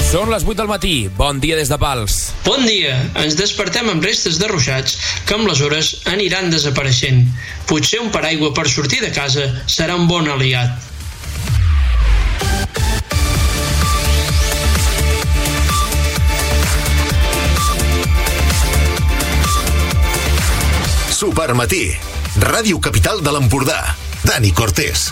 Són les 8 del matí. Bon dia des de Pals. Bon dia. Ens despertem amb restes de ruixats que amb les hores aniran desapareixent. Potser un paraigua per sortir de casa serà un bon aliat. Supermatí. Ràdio Capital de l'Empordà. Dani Cortés.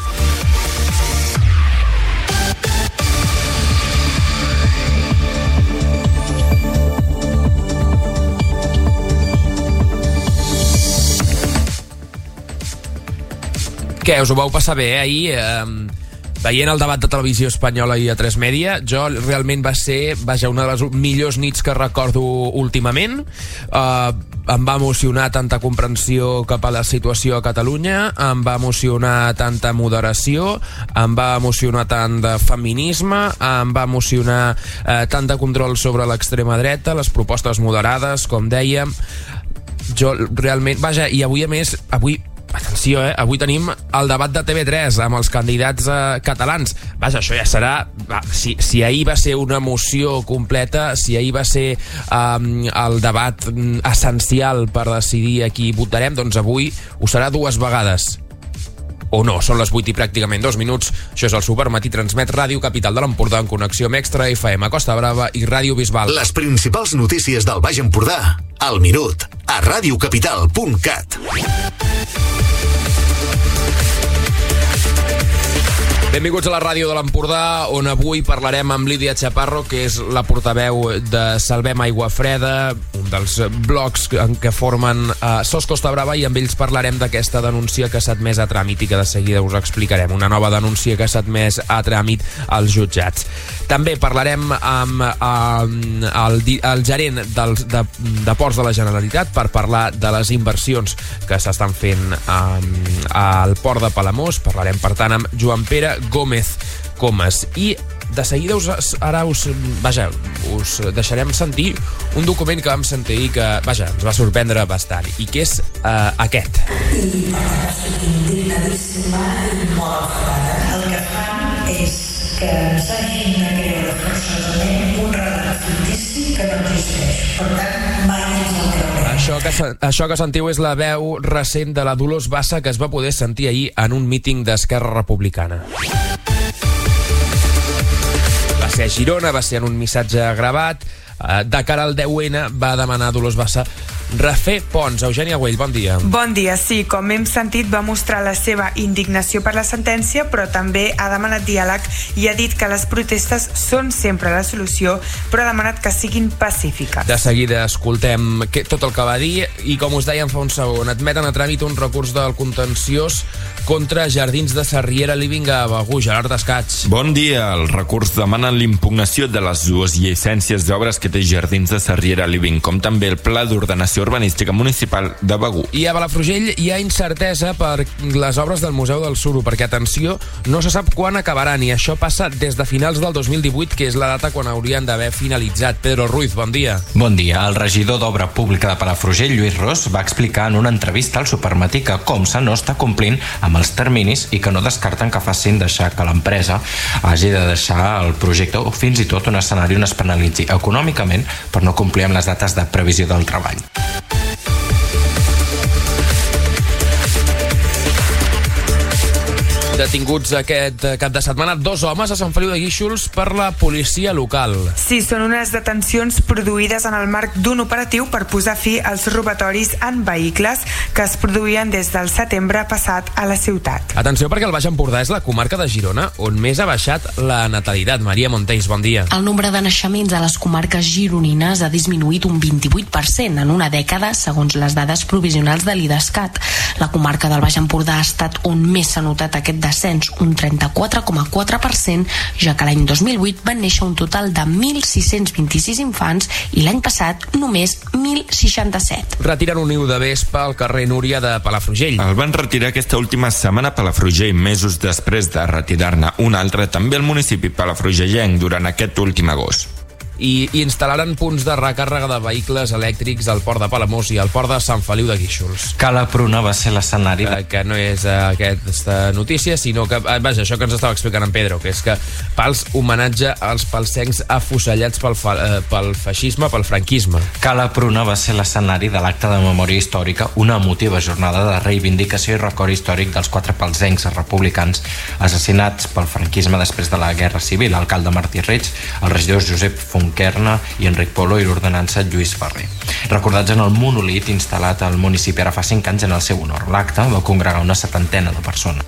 Què, us ho vau passar bé, ahir? Veient el debat de televisió espanyola i a 3 Media, jo realment va ser, una de les millors nits que recordo últimament. Em va emocionar tanta comprensió cap a la situació a Catalunya, em va emocionar tanta moderació, em va emocionar tant de feminisme, em va emocionar tant de control sobre l'extrema dreta, les propostes moderades, com dèiem. Jo realment, i avui a més, atenció, avui tenim el debat de TV3 amb els candidats catalans. Això ja serà... Si ahir va ser una emoció completa, si ahir va ser el debat essencial per decidir a qui votarem, doncs avui ho serà 2 vegades. O no, són les 8 i pràcticament 2 minuts. Això és el Supermatí, transmet Ràdio Capital de l'Empordà en connexió amb Extra FM, Costa Brava i Ràdio Bisbal. Les principals notícies del Baix Empordà, al minut, a radiocapital.cat. Benvinguts a la ràdio de l'Empordà, on avui parlarem amb Lídia Chaparro, que és la portaveu de Salvem Aigua Freda, un dels blocs en què formen SOS Costa Brava, i amb ells parlarem d'aquesta denúncia que s'ha admès a tràmit i que de seguida us explicarem. Una nova denúncia que s'ha admès a tràmit als jutjats. També parlarem amb el gerent de Ports de la Generalitat per parlar de les inversions que s'estan fent al Port de Palamós. Parlarem, per tant, amb Joan Pere Gómez Comas. I de seguida us deixarem sentir un document que vam sentir i que, ens va sorprendre bastant, i que és aquest. I per tant estic indignadíssima i molt enfadada. El que fan és que ens hagin de creure forçosament un relat fictici que no existeix. Per tant, mai ens el creurem. Això que sentiu és la veu recent de la Dolors Bassa, que es va poder sentir ahir en un míting d'Esquerra Republicana. Va ser a Girona, va ser en un missatge gravat. De cara al 10N va demanar Dolors Bassa refer ponts. Eugènia Güell, bon dia. Bon dia, sí, com hem sentit, va mostrar la seva indignació per la sentència, però també ha demanat diàleg i ha dit que les protestes són sempre la solució, però ha demanat que siguin pacífiques. De seguida escoltem tot el que va dir, i com us dèiem fa un segon, admeten a tràmit un recurs del contenciós contra Jardins de Sarriera Living a Begur. Gerard Descats. Bon dia. El recurs demana l'impugnació de les 2 llicències d'obres que té Jardins de Sarriera Living, com també el Pla d'Ordenació Urbanística Municipal de Begur. I a Palafrugell hi ha incertesa per les obres del Museu del Suro, perquè, atenció, no se sap quan acabaran, i això passa des de finals del 2018, que és la data quan haurien d'haver finalitzat. Pedro Ruiz, bon dia. Bon dia. El regidor d'Obra Pública de Palafrugell, Lluís Ros, va explicar en una entrevista al Supermatí que Comsa no està complint amb els terminis i que no descarten que facin deixar que l'empresa hagi de deixar el projecte o fins i tot un escenari on es penalitzi econòmicament per no complir amb les dates de previsió del treball. Detinguts aquest cap de setmana 2 homes a Sant Feliu de Guíxols per la policia local. Sí, són unes detencions produïdes en el marc d'un operatiu per posar fi als robatoris en vehicles que es produïen des del setembre passat a la ciutat. Atenció, perquè el Baix Empordà és la comarca de Girona on més ha baixat la natalitat. Maria Montells, bon dia. El nombre de naixements a les comarques gironines ha disminuït un 28% en una dècada, segons les dades provisionals de l'IDESCAT. La comarca del Baix Empordà ha estat on més s'ha notat aquest descens, un 34,4%, ja que l'any 2008 van néixer un total de 1.626 infants i l'any passat només 1.067. Retiren un niu de vespa al carrer Núria de Palafrugell. El van retirar aquesta última setmana a Palafrugell, mesos després de retirar-ne un altre també al municipi palafrugellenc durant aquest últim agost. i instal·laran punts de recàrrega de vehicles elèctrics al port de Palamós i al port de Sant Feliu de Guíxols. Cala Pruna va ser l'escenari que no és aquesta notícia, sinó que, vaja, això que ens estava explicant en Pedro, que és que Pals homenatge als palsencs afusellats pel feixisme, pel franquisme. Cala Pruna va ser l'escenari de l'acte de memòria històrica, una emotiva jornada de reivindicació i record històric dels 4 palsencs republicans assassinats pel franquisme després de la Guerra Civil, l'alcalde Martí Reig, els regidors Josep Fonquerna i Enric Polo i l'ordenança Lluís Ferrer. Recordats en el monolit instal·lat al municipi ara fa 5 anys en el seu honor. L'acte va congregar una 70 de persones.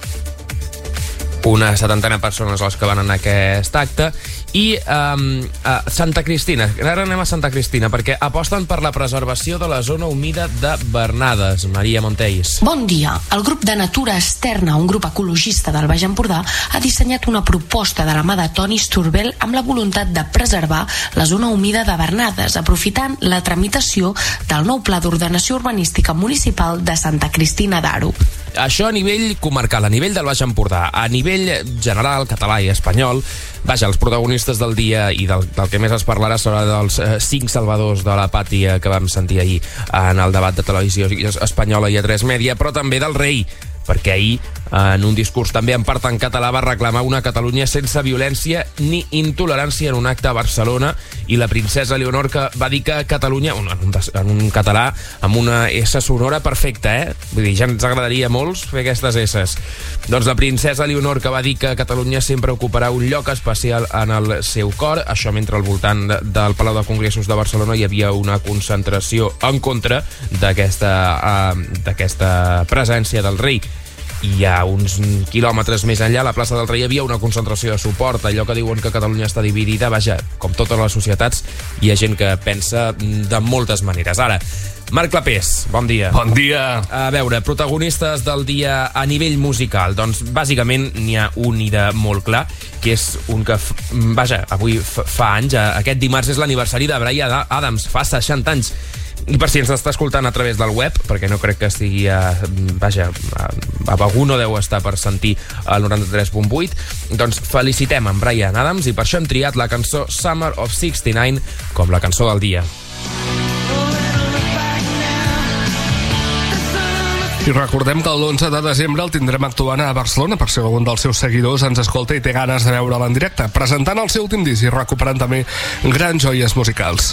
Una 70 persones els que van anar a aquest acte. I Santa Cristina, ara anem a Santa Cristina, perquè aposten per la preservació de la zona humida de Bernades. Maria Montells. Bon dia. El grup de Natura Externa, un grup ecologista del Baix Empordà, ha dissenyat una proposta de la mà de Toni Sturbel amb la voluntat de preservar la zona humida de Bernades, aprofitant la tramitació del nou Pla d'Ordenació Urbanística Municipal de Santa Cristina d'Aro. Això a nivell comarcal, a nivell del Baix Empordà. A nivell general, català i espanyol, vaja, els protagonistes del dia i del que més es parlarà serà dels 5 salvadors de la pàtria que vam sentir ahir en el debat de televisió espanyola i A3 Media, però també del rei, perquè ahir, en un discurs també en part en català, va reclamar una Catalunya sense violència ni intolerància en un acte a Barcelona, i la princesa Leonor, que va dir que Catalunya, en un català, amb una S sonora perfecta, vull dir, ja ens agradaria molts fer aquestes S's. Doncs la princesa Leonor, que va dir que Catalunya sempre ocuparà un lloc especial en el seu cor, això mentre al voltant del Palau de Congressos de Barcelona hi havia una concentració en contra d'aquesta presència del rei. I a uns quilòmetres més enllà, a la plaça del Rei, hi havia una concentració de suport. Allò que diuen que Catalunya està dividida, vaja, com totes les societats, hi ha gent que pensa de moltes maneres. Ara, Marc Clapés, bon dia. Bon dia. A veure, protagonistes del dia a nivell musical. Doncs, bàsicament, n'hi ha un i de molt clar, que és un que, vaja, avui fa anys, aquest dimarts és l'aniversari de Bryan Adams, fa 60 anys. I per si ens està escoltant a través del web, perquè no crec que estigui vaja, algú no deu estar per sentir el 93.8, doncs felicitem en Bryan Adams, i per això hem triat la cançó Summer of 69 com la cançó del dia. I recordem que l'11 de desembre el tindrem actuant a Barcelona, per si algun dels seus seguidors ens escolta i té ganes de veure'l en directe, presentant el seu últim disc i recuperant també grans joies musicals.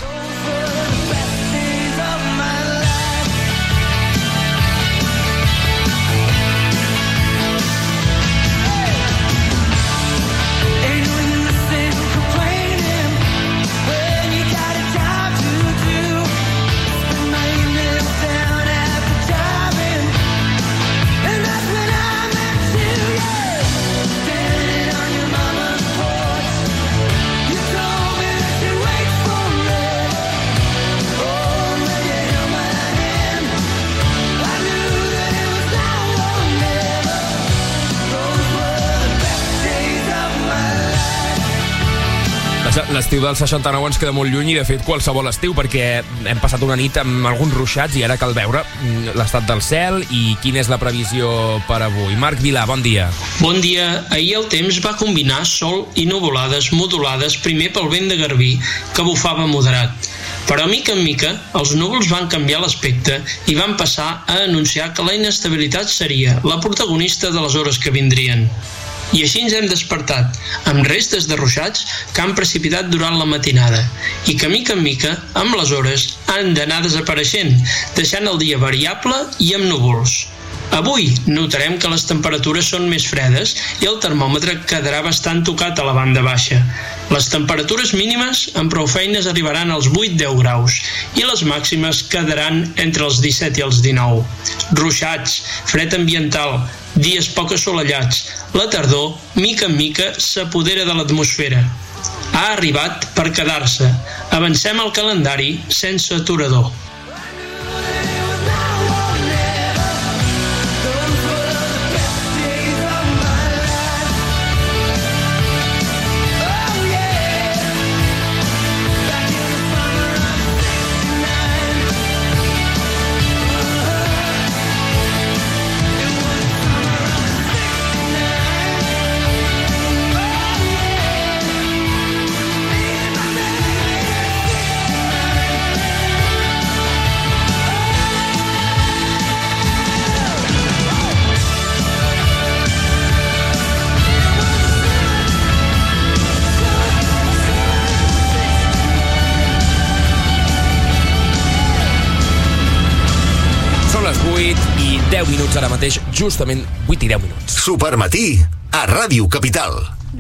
L'estiu del 69 ens queda molt lluny, i de fet qualsevol estiu, perquè hem passat una nit amb alguns ruixats i ara cal veure l'estat del cel i quina és la previsió per avui. Marc Vilà, bon dia. Bon dia. Ahir el temps va combinar sol i nuvolades modulades primer pel vent de Garbí, que bufava moderat. Però mica en mica els núvols van canviar l'aspecte i van passar a anunciar que la inestabilitat seria la protagonista de les hores que vindrien. I així ens hem despertat, amb restes de ruixats que han precipitat durant la matinada i que mica en mica, amb les hores, han d'anar desapareixent, deixant el dia variable i amb núvols. Avui notarem que les temperatures són més fredes i el termòmetre quedarà bastant tocat a la banda baixa. Les temperatures mínimes amb prou feines arribaran als 8-10 graus i les màximes quedaran entre els 17 i els 19. Ruixats, fred ambiental, dies poc assolellats, la tardor, mica en mica, s'apodera de l'atmosfera. Ha arribat per quedar-se. Avancem al calendari sense aturador. 10 minuts ara mateix, justament 8 i 10 minuts. Supermatí a Ràdio Capital.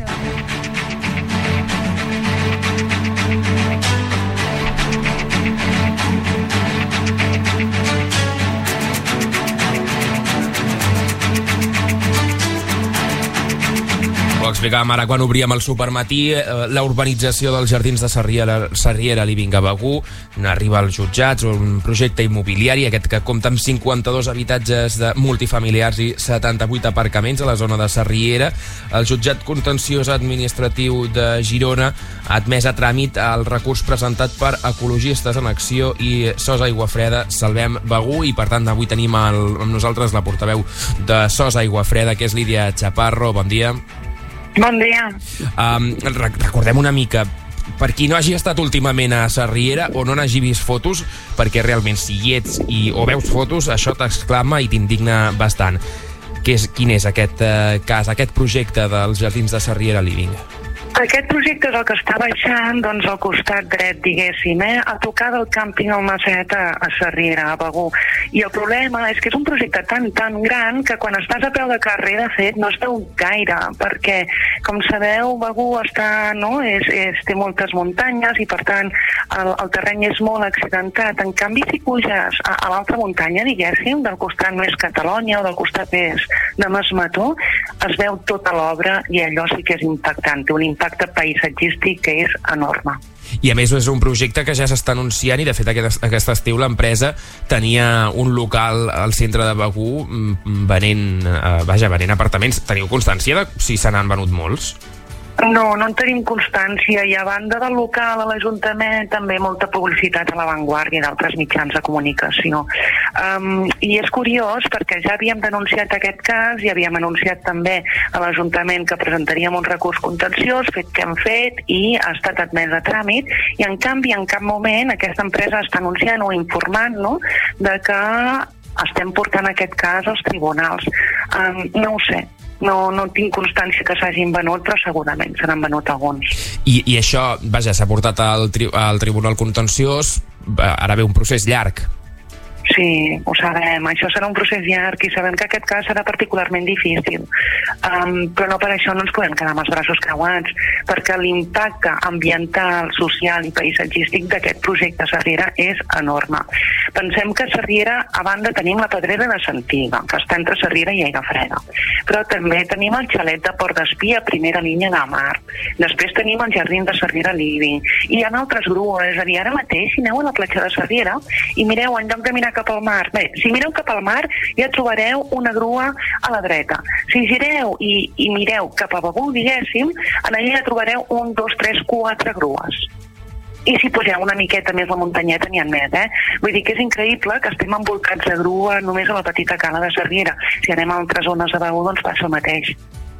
Ho explicàvem ara quan obríem el Supermatí, la urbanització dels Jardins de Sarriera Living a Begur arriba als jutjats, un projecte immobiliari, aquest que compta amb 52 habitatges de multifamiliars i 78 aparcaments a la zona de Sarriera. El jutjat contenciós administratiu de Girona ha admès a tràmit el recurs presentat per Ecologistes en Acció i SOS Aigua Freda Salvem Begur, i per tant avui tenim amb nosaltres la portaveu de SOS Aigua Freda, que és Lídia Chaparro. Bon dia. Bon dia. Recordem una mica, per qui no hagi estat últimament a Sarriera o no n'hagi vist fotos, perquè realment si hi ets o veus fotos, això t'exclama i t'indigna bastant. Quin és aquest cas, aquest projecte dels Jardins de Sarriera Living? Aquest projecte és el que està baixant doncs, al costat dret, diguéssim, a tocar del càmping al Maset a Sarriera, a Begur. I el problema és que és un projecte tan gran que quan estàs a peu de carrer, de fet, no es veu gaire, perquè, com sabeu, Begur té moltes muntanyes i, per tant, el terreny és molt accidentat. En canvi, si puges a l'altra muntanya, diguéssim, del costat més Catalunya o del costat més de Masmató, es veu tota l'obra i allò sí que és impactant. Té un impacte paisatgístic que és enorme. I a més és un projecte que ja s'està anunciant i de fet aquest estiu l'empresa tenia un local al centre de Begur venent apartaments. Teniu constància de si se n'han venut molts? No en tenim constància, i a banda del local a l'Ajuntament també molta publicitat a La Vanguardia i d'altres mitjans de comunicació. I és curiós perquè ja havíem denunciat aquest cas i havíem anunciat també a l'Ajuntament que presentaríem un recurs contenciós, fet que hem fet i ha estat admès a tràmit, i en canvi en cap moment aquesta empresa està anunciant o informant de que estem portant aquest cas als tribunals. No ho sé. No tinc constància que s'hagin venut, però segurament se n'han venut alguns. I això, s'ha portat al Tribunal Contenciós, ara ve un procés llarg. Sí, ho sabem. Això serà un procés llarg i sabem que aquest cas serà particularment difícil. Però no per això no ens podem quedar amb els braços creuats, perquè l'impacte ambiental, social i paisatgístic d'aquest projecte a Sarriera és enorme. Pensem que a Sarriera, a banda, tenim la Pedrera de Santiga, que està entre Sarriera i Aigafreda. Però també tenim el xalet de Port d'Espí a primera línia de mar. Després tenim el Jardí de Sarriera Living. I hi ha altres grues. És a dir, ara mateix, si aneu a la platja de Sarriera i mireu, en lloc de mirar cap al mar. Bé, si mireu cap al mar ja trobareu una grua a la dreta. Si gireu i mireu cap a Begur, diguéssim, en allà ja trobareu 1, 2, 3, 4 grues. I si pugeu una miqueta més la muntanyeta n'hi ha més, Vull dir que és increïble que estem envolcats de grua només a la petita cala de Sarriera. Si anem a altres zones de Begur, doncs passa el mateix.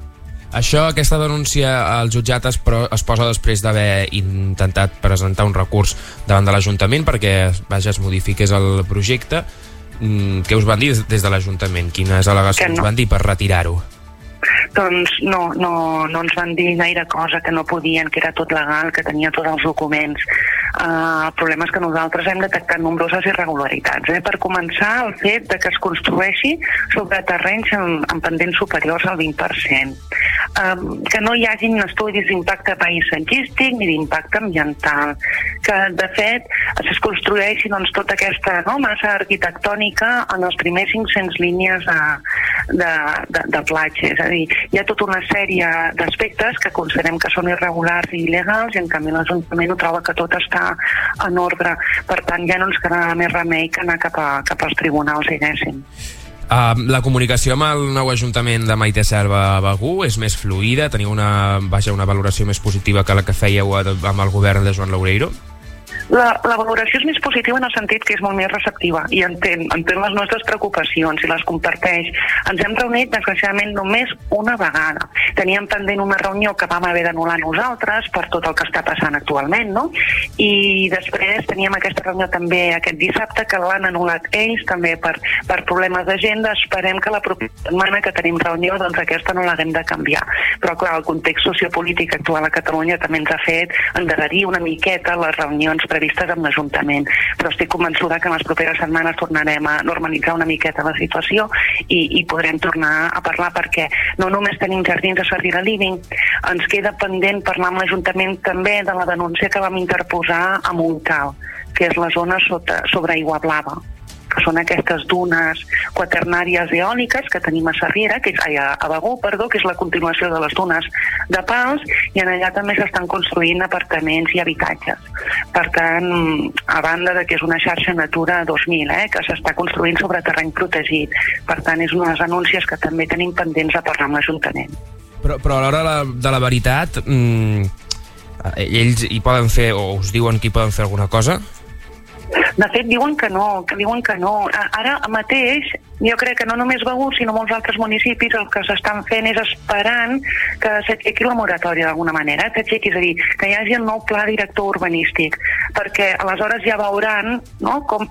Aquesta denúncia al jutjat es posa després d'haver intentat presentar un recurs davant de l'Ajuntament perquè es modifiqués el projecte. Què us van dir des de l'Ajuntament? Quines al·legacions van dir per retirar-ho? Doncs no ens van dir gaire cosa, que no podien, que era tot legal, que tenia tots els documents. El problema és que nosaltres hem detectat nombroses irregularitats. Per començar, el fet de que es construeixi sobre terrenys amb pendents superiors al 20%. Que no hi hagin estudis d'impacte paisatgístic ni d'impacte ambiental. Que, de fet, es construeixi tota aquesta massa arquitectònica en les primers 500 línies de platja. És a dir, hi ha tota una sèrie d'aspectes que considerem que són irregulars i il·legals i en canvi l'Ajuntament ho troba que tot està en ordre. Per tant, ja no ens queda més remei que anar cap als tribunals, diguéssim. La comunicació amb el nou Ajuntament de Maite Serra a Begur és més fluida? Teniu una valoració més positiva que la que fèieu amb el govern de Joan Loureiro? La valoració és més positiva en el sentit que és molt més receptiva i entén les nostres preocupacions i les comparteix. Ens hem reunit, desgraciadament, només una vegada. Teníem pendent una reunió que vam haver d'anul·lar nosaltres per tot el que està passant actualment, I després teníem aquesta reunió també aquest dissabte que l'han anul·lat ells també per problemes d'agenda. Esperem que la propera setmana que tenim reunió, doncs aquesta no l'haguem de canviar. Però clar, el context sociopolític actual a Catalunya també ens ha fet endarrerir una miqueta les reunions previstes previstes amb l'Ajuntament, però estic convençuda que en les properes setmanes tornarem a normalitzar una miqueta la situació i podrem tornar a parlar, perquè no només tenim jardins a Sarriera Living, ens queda pendent parlar amb l'Ajuntament també de la denúncia que vam interposar a Montcal, que és la zona sobre Aigua Blava, que són aquestes dunes quaternàries eòliques que tenim a Sarriera, a Begur, que és la continuació de les dunes de Pals, i en allà també s'estan construint apartaments i habitatges. Per tant, a banda de que és una xarxa Natura 2000, que s'està construint sobre terreny protegit. Per tant, és una de les anúncies que també tenim pendents a parlar amb l'Ajuntament. Però a l'hora de la veritat, ells hi poden fer, o us diuen que hi poden fer alguna cosa? De fet, diuen que no. Ara mateix, jo crec que no només Begur, sinó molts altres municipis el que s'estan fent és esperant que s'aixequi la moratòria d'alguna manera, s'aixequi, és a dir, que hi hagi el nou pla director urbanístic, perquè aleshores ja veuran, no, com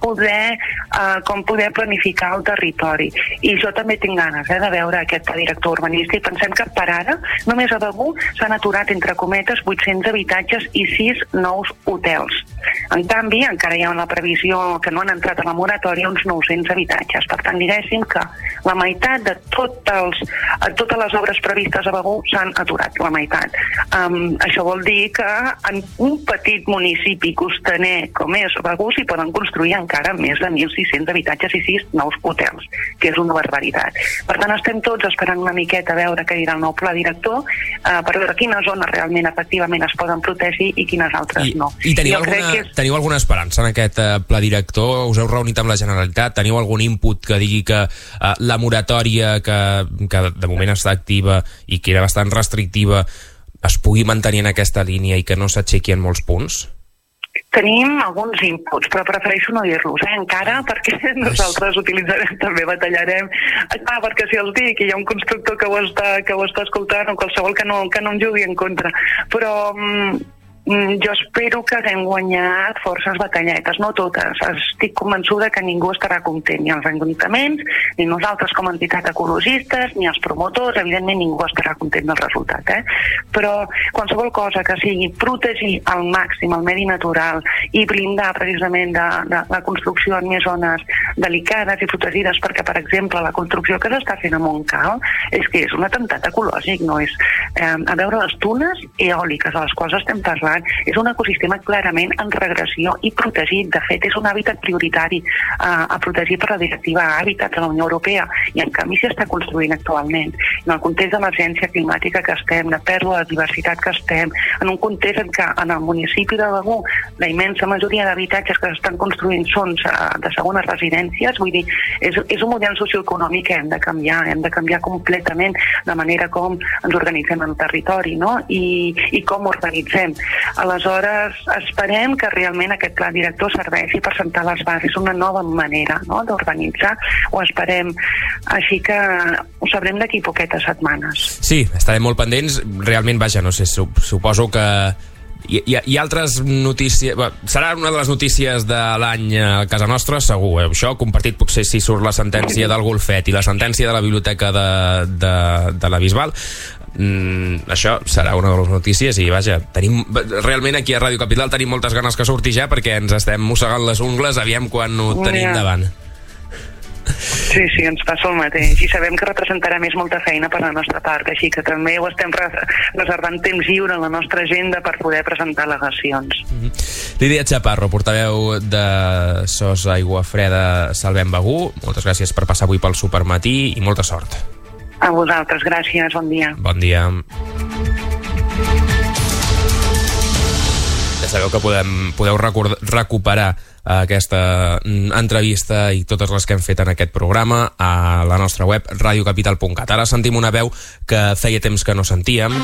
poder planificar el territori. I jo també tinc ganes de veure aquest pla director urbanístic. Pensem que per ara, només a Begur s'han aturat, entre cometes, 800 habitatges i 6 nous hotels. En canvi, encara hi ha la previsió que no han entrat a la moratòria uns 900 habitatges. Per tant, diguéssim que la meitat de totes les obres previstes a Begur s'han aturat, la meitat. Això vol dir que en un petit municipi costaner com és Begur s'hi poden construir encara més de 1.600 habitatges i 6 nous hotels, que és una barbaritat. Per tant, estem tots esperant una miqueta a veure què dirà el nou pla director, per veure quines zones realment efectivament es poden protegir i quines altres no. I teniu alguna esperança en aquest pla director? Us heu reunit amb la Generalitat? Teniu algun input que digui que la moratòria que de moment està activa i que era bastant restrictiva es pugui mantenir en aquesta línia i que no s'aixequi en molts punts? Tenim alguns inputs, però prefereixo no dir-los encara, perquè nosaltres utilitzarem, també batallarem. Perquè si els dic i hi ha un constructor que ho està escoltant o qualsevol que no em jugui en contra. Però jo espero que haguem guanyat forces batalletes, no totes. Estic convençuda que ningú estarà content, ni els ajuntaments, ni nosaltres com a entitat ecologistes, ni els promotors, evidentment ningú estarà content del resultat. Però qualsevol cosa que sigui protegir al màxim el medi natural i blindar precisament de la construcció en més zones delicades i protegides, perquè, per exemple, la construcció que s'està fent a Montcal és que és un atemptat ecològic, no és... A veure, les dunes eòliques a les quals estem parlant és un ecosistema clarament en regressió i protegit. De fet, és un hàbitat prioritari a protegir per la directiva Hàbitats de la Unió Europea, i en canvi s'hi està construint actualment. En el context d'emergència climàtica que estem, de pèrdua de diversitat que estem, en un context en què en el municipi de Begur la immensa majoria d'habitatges que s'estan construint són de segones residències, vull dir, és un model socioeconòmic que hem de canviar completament la manera com ens organitzem en el territori, no? I com organitzem. Aleshores, esperem que realment aquest pla director serveixi per sentar les bases, una nova manera, no?, d'organitzar, ho esperem. Així que ho sabrem d'aquí poquetes setmanes. Sí, estarem molt pendents. Realment, vaja, no sé, suposo que hi ha altres notícies. Serà una de les notícies de l'any a casa nostra, segur. Això compartit potser si surt la sentència del Golfet i la sentència de la biblioteca de la Bisbal. Això serà una de les notícies. I vaja, realment aquí a Ràdio Capital tenim moltes ganes que surti ja, perquè ens estem mossegant les ungles, aviam quan ho tenim davant. Sí, ens passa el mateix, i sabem que representarà més molta feina per la nostra part, així que també ho estem reservant temps lliure en la nostra agenda per poder presentar al·legacions. Lídia Chaparro, portaveu de SOS Aigua Freda Salvem Begur, moltes gràcies per passar avui pel Supermatí i molta sort. A vosaltres, gràcies, bon dia. Bon dia. Ja sabeu que podeu recuperar aquesta entrevista i totes les que hem fet en aquest programa a la nostra web radiocapital.cat. Ara sentim una veu que feia temps que no sentíem.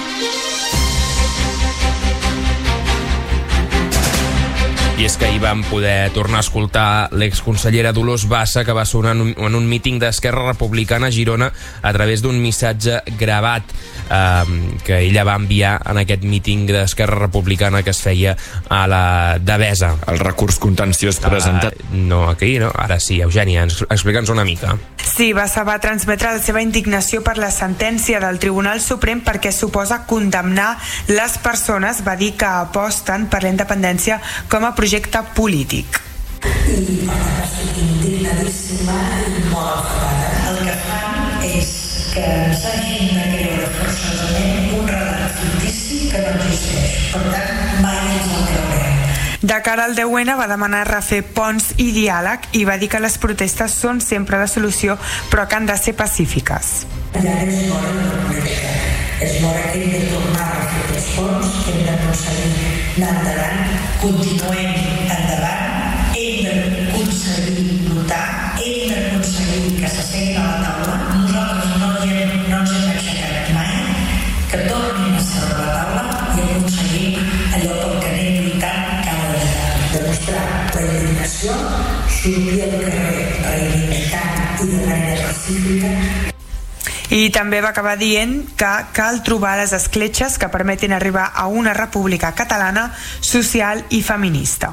I és que ahir vam poder tornar a escoltar l'exconsellera Dolors Bassa, que va sonar en un míting d'Esquerra Republicana a Girona a través d'un missatge gravat que ella va enviar en aquest míting d'Esquerra Republicana que es feia a la Devesa. El recurs contenciós presentat. No, aquí no. Ara sí, Eugènia, explica'ns una mica. Sí, Bassa va transmetre la seva indignació per la sentència del Tribunal Suprem perquè suposa condemnar les persones, va dir, que aposten per la independència com a projecte polític. I per tant estic indignadíssima i molt enfadada. El que fan és que ens hagin de creure forçosament un relat fictici que no existeix. Per tant, mai ens el creurem. De cara al 10N va demanar refer ponts i diàleg i va dir que les protestes són sempre la solució, però que han de ser pacífiques. I ara és l'hora de la política. És l'hora que hem de tornar a refer aquests ponts, que hem d'aconseguir anar endavant, continuem endavant, hem d'aconseguir votar, hem d'aconseguir que s'asseguin a la taula. Nosaltres no ens hem aixecat mai, que tornin a seure a la taula i aconseguim allò pel que anem lluitant cada dia. Demostrar la indignació, sortir al carrer reivindicant i de manera pacífica. I també va acabar dient que cal trobar les escletxes que permetin arribar a una república catalana social i feminista.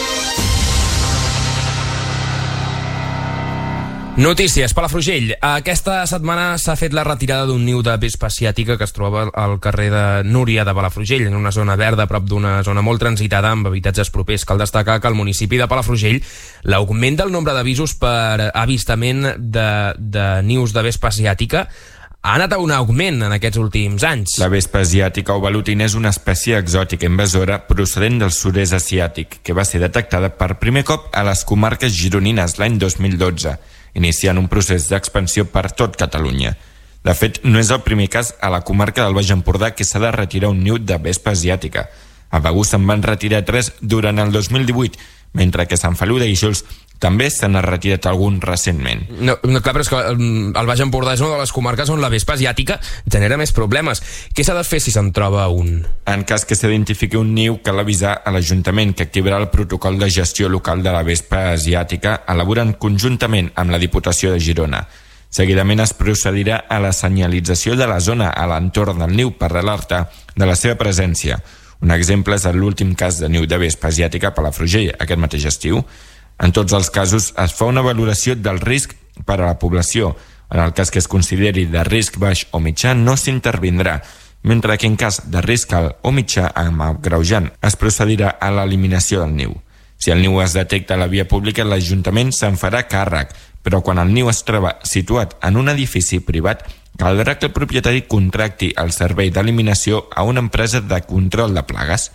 Notícies, Palafrugell. Aquesta setmana s'ha fet la retirada d'un niu de vespa asiàtica que es troba al carrer de Núria de Palafrugell, en una zona verda a prop d'una zona molt transitada amb habitatges propers. Cal destacar que al municipi de Palafrugell l'augment del nombre d'avisos per avistament de nius de vespa asiàtica ha anat a un augment en aquests últims anys. La vespa asiàtica o velutina és una espècie exòtica invasora procedent del sud-est asiàtic, que va ser detectada per primer cop a les comarques gironines l'any 2012, iniciant un procés d'expansió per tot Catalunya. De fet, no és el primer cas a la comarca del Baix Empordà que s'ha de retirar un niu de vespa asiàtica. A Begur se'n van retirar 3 durant el 2018, mentre que a Sant Feliu de Guíxols també se n'ha retirat algun recentment. No, clar, però és que el Baix Empordà és una de les comarques on la vespa asiàtica genera més problemes. Què s'ha de fer si se'n troba un? En cas que s'identifiqui un niu, cal avisar a l'Ajuntament, que activarà el protocol de gestió local de la vespa asiàtica, elaborant conjuntament amb la Diputació de Girona. Seguidament es procedirà a la senyalització de la zona a l'entorn del niu per alertar de la seva presència. Un exemple és l'últim cas de niu de vespa asiàtica a Palafrugell aquest mateix estiu. En tots els casos es fa una valoració del risc per a la població. En el cas que es consideri de risc baix o mitjà no s'intervindrà, mentre que en cas de risc alt o mitjà amb agreujant es procedirà a l'eliminació del niu. Si el niu es detecta a la via pública, l'Ajuntament se'n farà càrrec, però quan el niu es troba situat en un edifici privat, caldrà que el propietari contracti el servei d'eliminació a una empresa de control de plagues.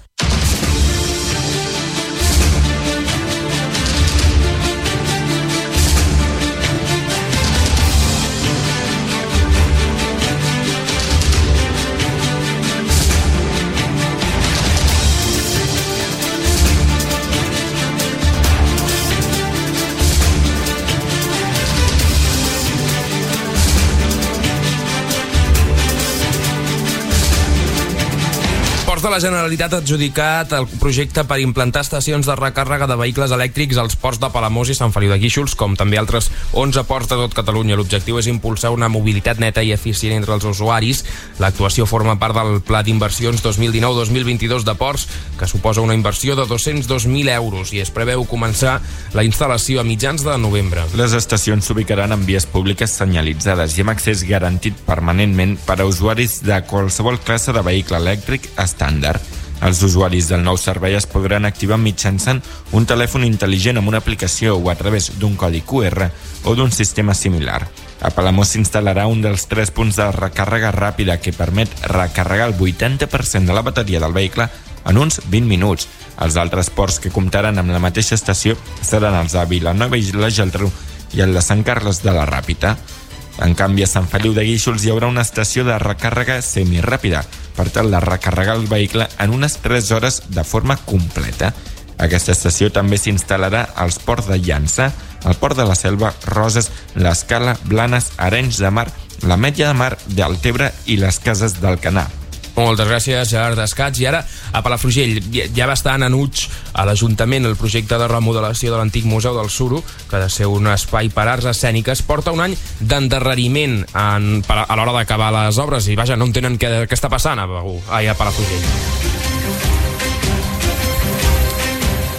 de la Generalitat ha adjudicat el projecte per implantar estacions de recàrrega de vehicles elèctrics als ports de Palamós i Sant Feliu de Guíxols, com també altres 11 ports de tot Catalunya. L'objectiu és impulsar una mobilitat neta i eficient entre els usuaris. L'actuació forma part del Pla d'Inversions 2019-2022 de ports, que suposa una inversió de 202.000 euros i es preveu començar la instal·lació a mitjans de novembre. Les estacions s'ubicaran en vies públiques senyalitzades i amb accés garantit permanentment per a usuaris de qualsevol classe de vehicle elèctric estàndard. Els usuaris del nou servei es podran activar mitjançant un telèfon intel·ligent amb una aplicació o a través d'un codi QR o d'un sistema similar. A Palamós s'instal·larà un dels 3 punts de recàrrega ràpida que permet recarregar el 80% de la bateria del vehicle en uns 20 minuts. Els altres ports que comptaran amb la mateixa estació seran els de Vilanova i la Geltrú i el de Sant Carles de la Ràpita. En canvi, a Sant Feliu de Guíxols hi haurà una estació de recàrrega semiràpida per tal de recarregar el vehicle en unes 3 hores de forma completa. Aquesta estació també s'instal·larà als ports de Llança, el Port de la Selva, Roses, l'Escala, Blanes, Arenys de Mar, l'Ametlla de Mar, Deltebre i les Cases d'Alcanar. Moltes gràcies, Gerard Escats. I ara, a Palafrugell, ja va estar en enuig a l'Ajuntament el projecte de remodelació de l'antic Museu del Suro, que ha de ser un espai per arts escèniques. Porta un any d'endarreriment a l'hora d'acabar les obres i, vaja, no entenen què està passant a Palafrugell.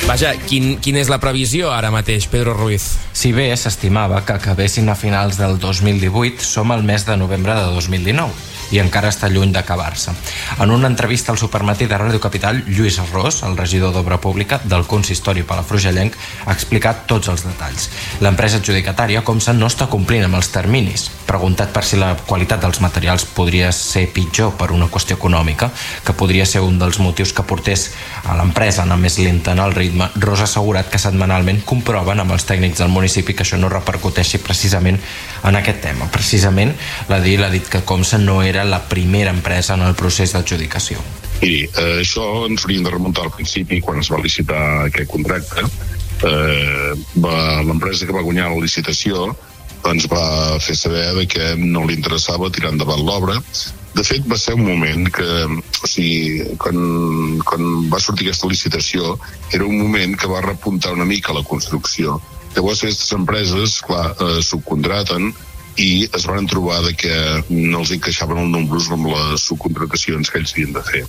Vaja, quina és la previsió ara mateix, Pedro Ruiz? Si bé s'estimava que acabessin a finals del 2018, som al mes de novembre de 2019 i encara està lluny d'acabar-se. En una entrevista al Supermatí de Ràdio Capital, Lluís Ros, el regidor d'Obra Pública del consistori palafrugellenc, ha explicat tots els detalls. L'empresa adjudicatària, Comsa, no està complint amb els terminis. Preguntat per si la qualitat dels materials podria ser pitjor per una qüestió econòmica, que podria ser un dels motius que portés a l'empresa a anar més lenta en el ritme, Ros ha assegurat que setmanalment comproven amb els tècnics del municipi que això no repercuteixi precisament en aquest tema. Precisament, l'ha dit que Comsa no era la primera empresa en el procés d'adjudicació. Miri, això ens hauríem de remuntar al principi, quan es va licitar aquest contracte. L'empresa que va guanyar la licitació ens va fer saber que no li interessava tirar endavant l'obra. De fet, va ser un moment que, quan va sortir aquesta licitació, era un moment que va repuntar una mica la construcció. Llavors, aquestes empreses, clar, subcontraten i es van trobar que no els encaixaven els números amb les subcontratacions que ells havien de fer.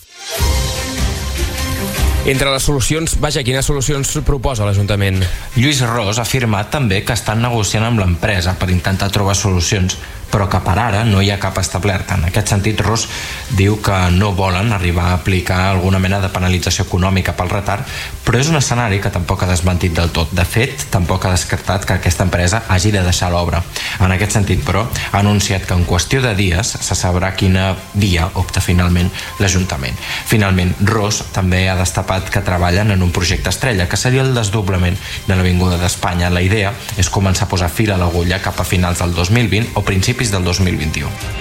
Entre les solucions, quines solucions proposa l'Ajuntament? Lluís Ros ha afirmat també que estan negociant amb l'empresa per intentar trobar solucions, però que per ara no hi ha cap establerta. En aquest sentit, Ros diu que no volen arribar a aplicar alguna mena de penalització econòmica pel retard, però és un escenari que tampoc ha desmentit del tot. De fet, tampoc ha descartat que aquesta empresa hagi de deixar l'obra. En aquest sentit, però, ha anunciat que en qüestió de dies se sabrà quina via opta finalment l'Ajuntament. Finalment, Ros també ha destapat que treballen en un projecte estrella, que seria el desdoblament de l'Avinguda d'Espanya. La idea és començar a posar fil a l'agulla cap a finals del 2020 o principis del 2021.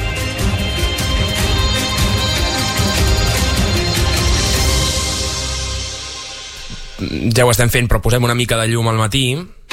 Ja ho estem fent, però posem una mica de llum al matí.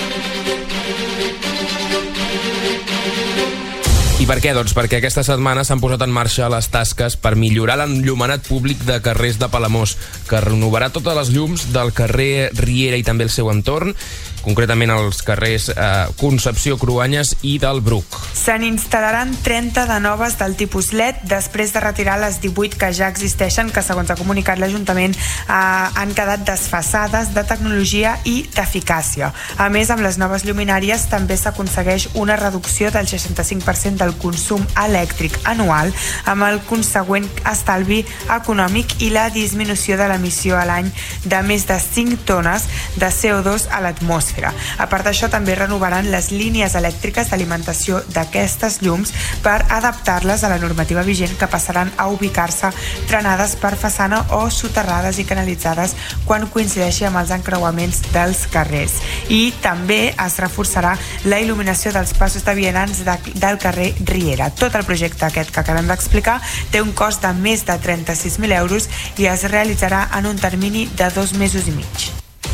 I per què? Doncs perquè aquesta setmana s'han posat en marxa les tasques per millorar l'enllumenat públic de carrers de Palamós, que renovarà totes les llums del carrer Riera i també el seu entorn, concretament als carrers Concepció, Cruanyes i del Bruc. Se n'instal·laran 30 de noves del tipus LED després de retirar les 18 que ja existeixen, que segons ha comunicat l'Ajuntament han quedat desfasades de tecnologia i d'eficàcia. A més, amb les noves lluminàries també s'aconsegueix una reducció del 65% del consum elèctric anual, amb el consegüent estalvi econòmic i la disminució de l'emissió a l'any de més de 5 tones de CO2 a l'atmosfera. A part d'això, també renovaran les línies elèctriques d'alimentació d'aquestes llums per adaptar-les a la normativa vigent, que passaran a ubicar-se trenades per façana o soterrades i canalitzades quan coincideixi amb els encreuaments dels carrers. I també es reforçarà la il·luminació dels passos de vianants del carrer Riera. Tot el projecte aquest que acabem d'explicar té un cost de més de 36.000 euros i es realitzarà en un termini de 2 mesos i mig.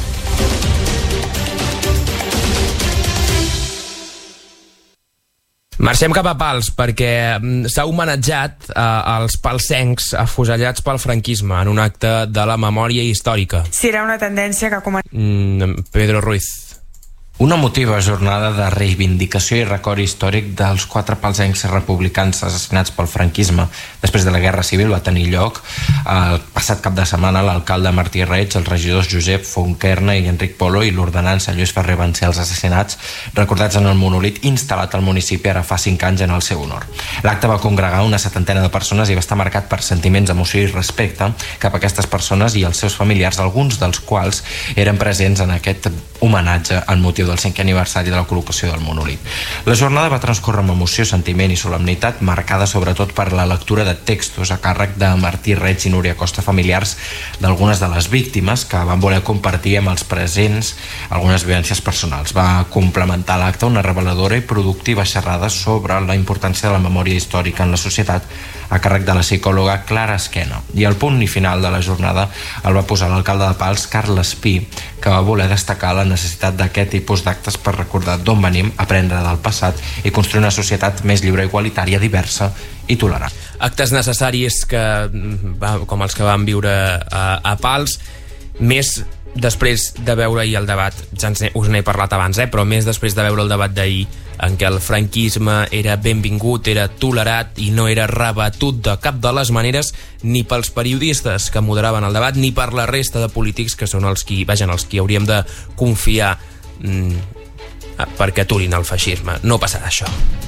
Marxem cap a Pals, perquè s'ha homenatjat als palsencs afusellats pel franquisme en un acte de la memòria històrica. Serà una tendència que Pedro Ruiz. Una emotiva jornada de reivindicació i record històric dels 4 palsencs republicans assassinats pel franquisme després de la Guerra Civil va tenir lloc el passat cap de setmana. L'alcalde Martí Reig, els regidors Josep Fonquerna i Enric Polo i l'ordenança Lluís Ferrer van ser els assassinats recordats en el monòlit instal·lat al municipi ara fa 5 anys en el seu honor. L'acte va congregar una 70ena de persones i va estar marcat per sentiments d'emoció i respecte cap a aquestes persones i els seus familiars, alguns dels quals eren presents en aquest homenatge en motiu del 5è aniversari de la col·locació del monòlit. La jornada va transcórrer amb emoció, sentiment i solemnitat, marcada sobretot per la lectura de textos a càrrec de Martí Reig i Núria Costa, familiars d'algunes de les víctimes, que van voler compartir amb els presents algunes vivències personals. Va complementar l'acte una reveladora i productiva xerrada sobre la importància de la memòria històrica en la societat a càrrec de la psicòloga Clara Esquena. I el punt i final de la jornada el va posar l'alcalde de Pals, Carles Pi, que va voler destacar la necessitat d'aquest tipus d'actes per recordar d'on venim, aprendre del passat i construir una societat més lliure, igualitària, diversa i tolerant. Actes necessaris com els que vam viure a Pals, més després de veure ahir el debat, ja us n'he parlat abans, però més després de veure el debat d'ahir, en què el franquisme era benvingut, era tolerat i no era rebatut de cap de les maneres, ni pels periodistes que moderaven el debat, ni per la resta de polítics que són els qui hauríem de confiar perquè aturin el feixisme. No passarà això.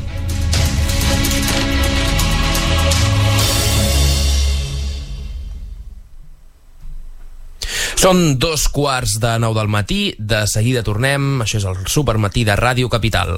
Són 2:15 del matí, de seguida tornem. Això és el Supermatí de Ràdio Capital.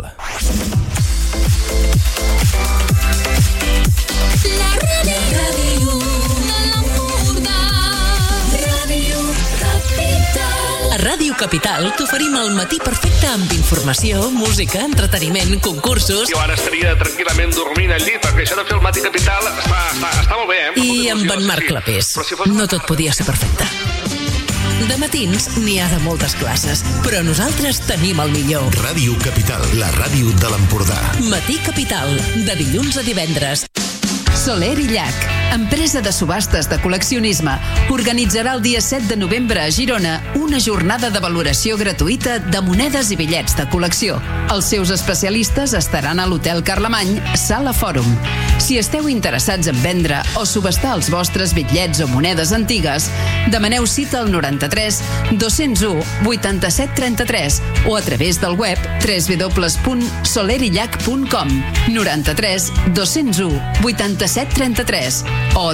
A Ràdio Capital t'oferim el matí perfecte amb informació, música, entreteniment, concursos... Jo ara estaria tranquil·lament dormint al llit, perquè això de fer el matí Capital està molt bé, I amb en Marc Clapés. No tot podia ser perfecte. De matins n'hi ha de moltes classes, però nosaltres tenim el millor. Ràdio Capital, la ràdio de l'Empordà. Matí Capital, de dilluns a divendres. Soler i Llach, empresa de subhastes de col·leccionisme, organitzarà el dia 7 de novembre a Girona una jornada de valoració gratuïta de monedes i bitllets de col·lecció. Els seus especialistes estaran a l'Hotel Carlemany, Sala Fòrum. Si esteu interessats en vendre o subhastar els vostres bitllets o monedes antigues, demaneu cita al 93 201 87 33 o a través del web www.solerillach.com 93 201 87 33 o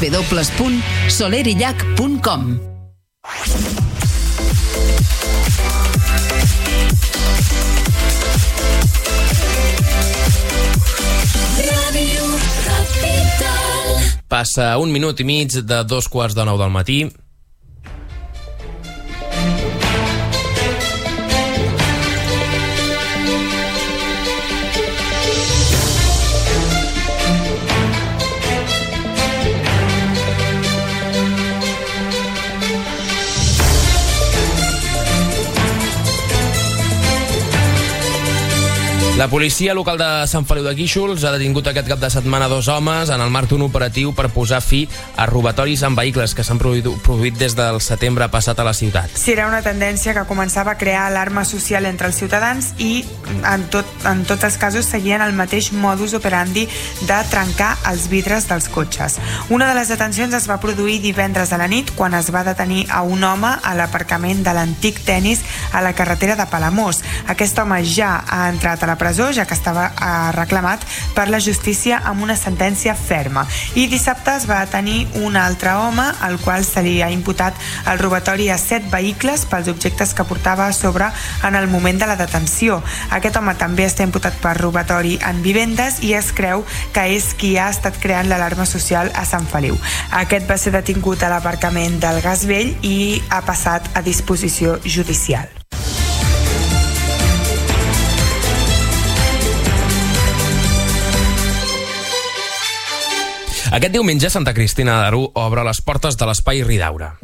www.solerillach.com. Passa 1 minut i mig de 2:15 del matí. La policia local de Sant Feliu de Guíxols ha detingut aquest cap de setmana 2 homes en el marc d'un operatiu per posar fi a robatoris en vehicles que s'han produït des del setembre passat a la ciutat. Sí, era una tendència que començava a crear alarma social entre els ciutadans i en tots els casos seguien el mateix modus operandi de trencar els vidres dels cotxes. Una de les detencions es va produir divendres a la nit quan es va detenir a un home a l'aparcament de l'antic tenis a la carretera de Palamós. Aquest home ja ha entrat a la presó, ja que estava reclamat per la justícia amb una sentència ferma. I dissabte es va detenir un altre home, al qual se li ha imputat el robatori a 7 vehicles pels objectes que portava a sobre en el moment de la detenció. Aquest home també està imputat per robatori en vivendes i es creu que és qui ha estat creant l'alarma social a Sant Feliu. Aquest va ser detingut a l'aparcament del Gas Vell i ha passat a disposició judicial. Aquest diumenge, Santa Cristina d'Aro obre les portes de l'Espai Ridaura.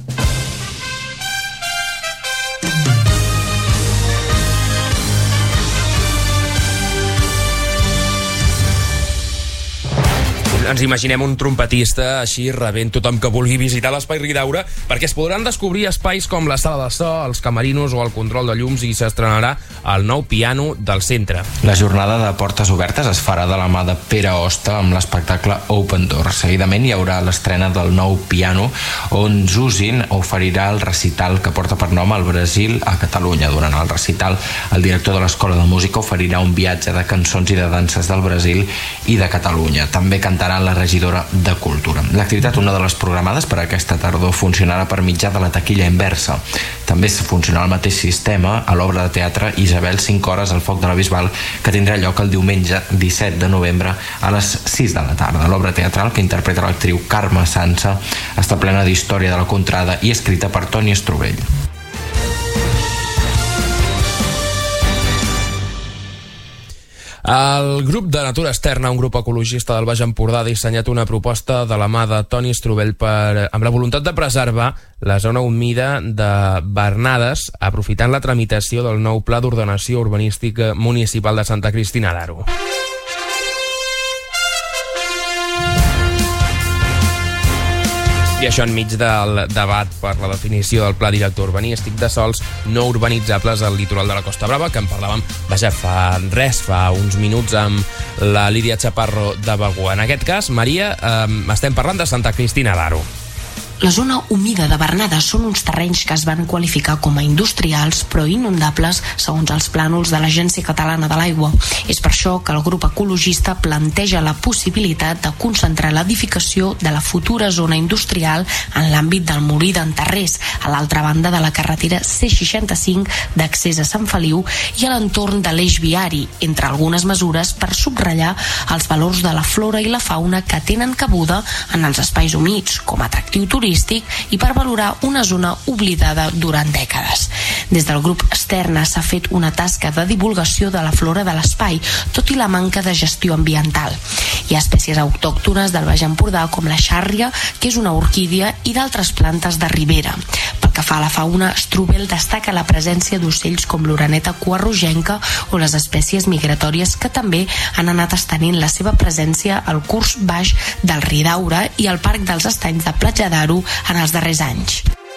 Ens imaginem un trompetista així rebent tothom que vulgui visitar l'Espai Ridaura, perquè es podran descobrir espais com la sala de so, els camerinos o el control de llums, i s'estrenarà el nou piano del centre. La jornada de portes obertes es farà de la mà de Pere Hosta amb l'espectacle Open Door. Seguidament hi haurà l'estrena del nou piano, on Zuzin oferirà el recital que porta per nom El Brasil a Catalunya. Durant el recital, el director de l'Escola de Música oferirà un viatge de cançons i de danses del Brasil i de Catalunya. També cantarà la regidora de Cultura. L'activitat, una de les programades per aquesta tardor, funcionarà per mitjà de la taquilla inversa. També funcionarà el mateix sistema a l'obra de teatre Isabel 5 hores al Foc de la Bisbal, que tindrà lloc el diumenge 17 de novembre a les 6 de la tarda. L'obra teatral, que interpreta l'actriu Carme Sansa, està plena d'història de la contrada i escrita per Toni Estrovell. El grup de Natura Externa, un grup ecologista del Baix Empordà, ha dissenyat una proposta de la mà de Toni Estrovell amb la voluntat de preservar la zona humida de Bernades, aprofitant la tramitació del nou Pla d'Ordenació Urbanística Municipal de Santa Cristina d'Aro. I això enmig del debat per la definició del pla director urbanístic de sòls no urbanitzables al litoral de la Costa Brava, que en parlàvem, fa uns minuts amb la Lídia Chaparro de Begur. En aquest cas, Maria, estem parlant de Santa Cristina d'Aro. La zona humida de Bernada són uns terrenys que es van qualificar com a industrials però inundables segons els plànols de l'Agència Catalana de l'Aigua. És per això que el grup ecologista planteja la possibilitat de concentrar l'edificació de la futura zona industrial en l'àmbit del Molí d'en Tarrés, a l'altra banda de la carretera C65 d'accés a Sant Feliu i a l'entorn de l'eix viari, entre algunes mesures per subratllar els valors de la flora i la fauna que tenen cabuda en els espais humits com a atractiu turístic i per valorar una zona oblidada durant dècades. Des del grup Externa s'ha fet una tasca de divulgació de la flora de l'espai, tot i la manca de gestió ambiental. Hi ha espècies autòctones del Baix Empordà com la xàrria, que és una orquídia, i d'altres plantes de ribera. Pel que fa a la fauna, Strubel destaca la presència d'ocells com l'oreneta coarrogenca o les espècies migratòries que també han anat estenent la seva presència al curs baix del Ridaura i al Parc dels Estanys de Platja d'Aro en els darrers anys.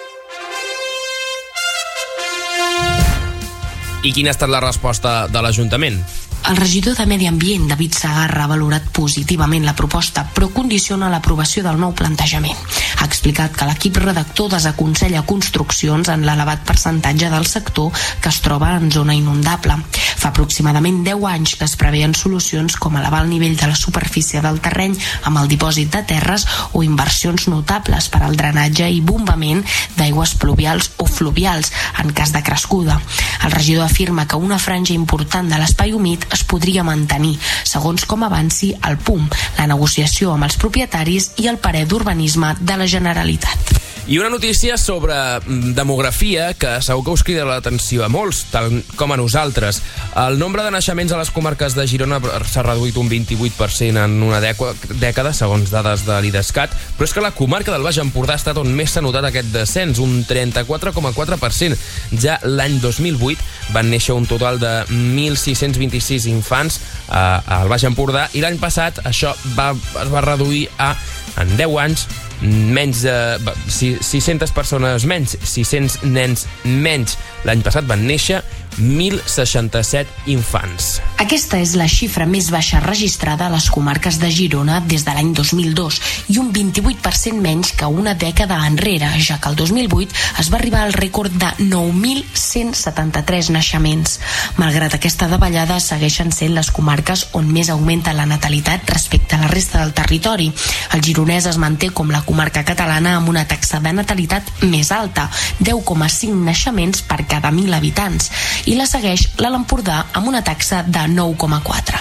I quina ha estat la resposta de l'Ajuntament? El regidor de Medi Ambient, David Segarra, ha valorat positivament la proposta, però condiciona l'aprovació del nou plantejament. Ha explicat que l'equip redactor desaconsella construccions en l'elevat percentatge del sector que es troba en zona inundable. Fa aproximadament 10 anys que es preveien solucions com elevar el nivell de la superfície del terreny amb el dipòsit de terres o inversions notables per al drenatge i bombament d'aigües pluvials o fluvials en cas de crescuda. El regidor afirma que una franja important de l'espai humit es podria mantenir, segons com avanci el PUM, la negociació amb els propietaris i el parer d'urbanisme de la Generalitat. I una notícia sobre demografia que segur que us crida l'atenció a molts, tal com a nosaltres. El nombre de naixements a les comarques de Girona s'ha reduït un 28% en una dècada, segons dades de l'IDESCAT, però és que la comarca del Baix Empordà ha estat on més s'ha notat aquest descens, un 34,4%. Ja l'any 2008 van néixer un total de 1.626 infants al Baix Empordà i l'any passat això es va reduir en 10 anys, menys de 600 persones menys, 600 nens menys. L'any passat van néixer 1.067 infants. Aquesta és la xifra més baixa registrada a les comarques de Girona des de l'any 2002 i un 28% menys que una dècada enrere, ja que el 2008 es va arribar al rècord de 9.173 naixements. Malgrat aquesta davallada, segueixen sent les comarques on més augmenta la natalitat respecte a la resta del territori. El gironès es manté com la comarca catalana amb una taxa de natalitat més alta, 10,5 naixements per cada 1.000 habitants, i la segueix l'Alt Empordà amb una taxa de 9,4.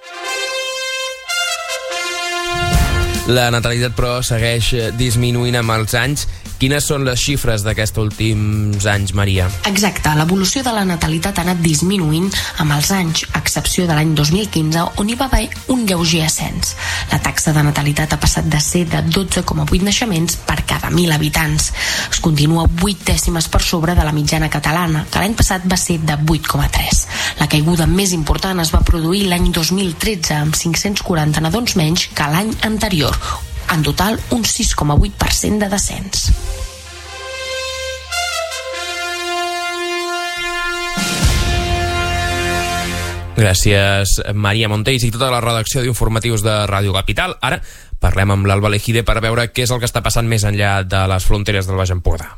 La natalitat, però, segueix disminuint amb els anys. Quines són les xifres d'aquests últims anys, Maria? Exacte, l'evolució de la natalitat ha anat disminuint amb els anys, a excepció de l'any 2015, on hi va haver un lleuger ascens. La taxa de natalitat ha passat de ser de 12,8 naixements per cada 1.000 habitants. Es continua 8 dècimes per sobre de la mitjana catalana, que l'any passat va ser de 8,3. La caiguda més important es va produir l'any 2013, amb 540 nadons menys que l'any anterior. En total, un 6,8% de descens. Gràcies, Maria Montells i tota la redacció d'informatius de Ràdio Capital. Ara parlem amb l'Alba Lejide per veure què és el que està passant més enllà de les fronteres del Baix Empordà.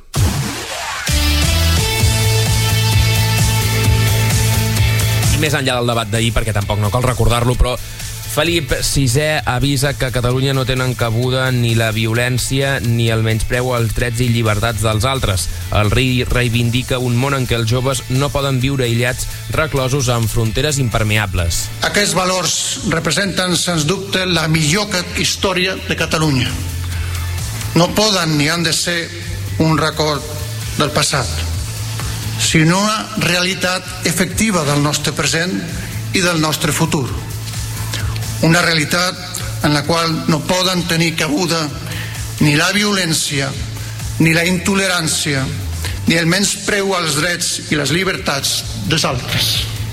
I més enllà del debat d'ahir, perquè tampoc no cal recordar-lo, però Felip VI avisa que a Catalunya no tenen cabuda ni la violència ni el menyspreu als drets i llibertats dels altres. El rei reivindica un món en què els joves no poden viure aïllats, reclosos en fronteres impermeables. Aquests valors representen, sens dubte, la millor història de Catalunya. No poden ni han de ser un record del passat, sinó una realitat efectiva del nostre present i del nostre futur. Una realitat en la qual no poden tenir cabuda ni la violència, ni la intolerància, ni el menyspreu als drets i les llibertats dels altres.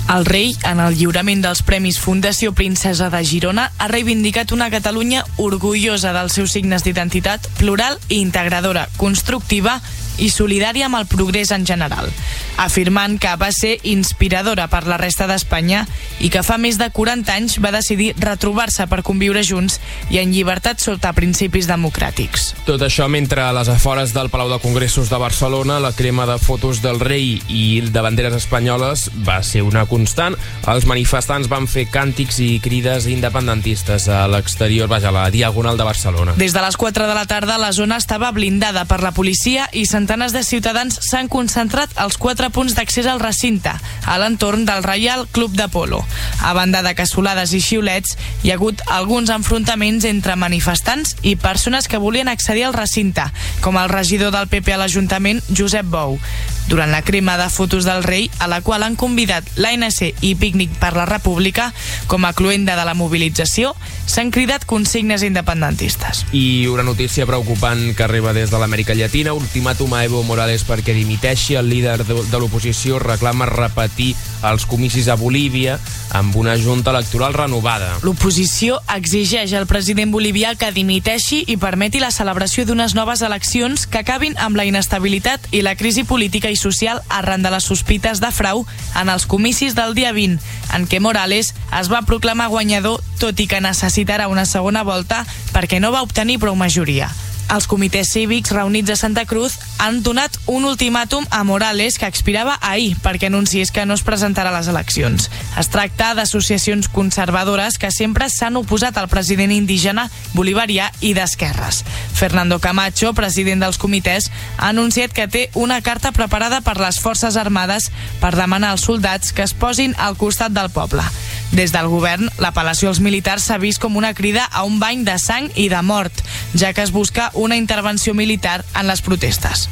El rei, en el lliurament dels Premis Fundació Princesa de Girona, ha reivindicat una Catalunya orgullosa dels seus signes d'identitat, plural i integradora, constructiva i solidària amb el progrés en general, afirmant que va ser inspiradora per la resta d'Espanya i que fa més de 40 anys va decidir retrobar-se per conviure junts i en llibertat sota principis democràtics. Tot això mentre a les afores del Palau de Congressos de Barcelona la crema de fotos del rei i de banderes espanyoles va ser una constant. Els manifestants van fer càntics i crides independentistes a l'exterior, a la Diagonal de Barcelona. Des de les 4 de la tarda la zona estava blindada per la policia i centenars de ciutadans s'han concentrat als 4 punts d'accés al recinte, a l'entorn del Reial Club de Polo. A banda de cassolades i xiulets, hi ha hagut alguns enfrontaments entre manifestants i persones que volien accedir al recinte, com el regidor del PP a l'Ajuntament, Josep Bou. Durant la crema de fotos del rei, a la qual han convidat l'ANC i Pícnic per la República, com a cluenda de la mobilització, s'han cridat consignes independentistes. I una notícia preocupant que arriba des de l'Amèrica Llatina: ultimàtum a Evo Morales perquè dimiteixi. El líder de l'oposició reclama repetir els comicis a Bolívia amb una junta electoral renovada. L'oposició exigeix al president bolivià que dimiteixi i permeti la celebració d'unes noves eleccions que acabin amb la inestabilitat i la crisi política i social arran de les sospites de frau en els comicis del dia 20, en què Morales es va proclamar guanyador, tot i que necessitarà una segona volta perquè no va obtenir prou majoria. Els comitès cívics reunits a Santa Cruz han donat un ultimàtum a Morales que expirava ahir perquè anunciés que no es presentarà a les eleccions. Es tracta d'associacions conservadores que sempre s'han oposat al president indígena, bolivarià i d'esquerres. Fernando Camacho, president dels comitès, ha anunciat que té una carta preparada per les Forces Armades per demanar als soldats que es posin al costat del poble. Des del govern, l'apel·lació als militars s'ha vist com una crida a un bany de sang i de mort, ja que es busca una intervenció militar en les protestes.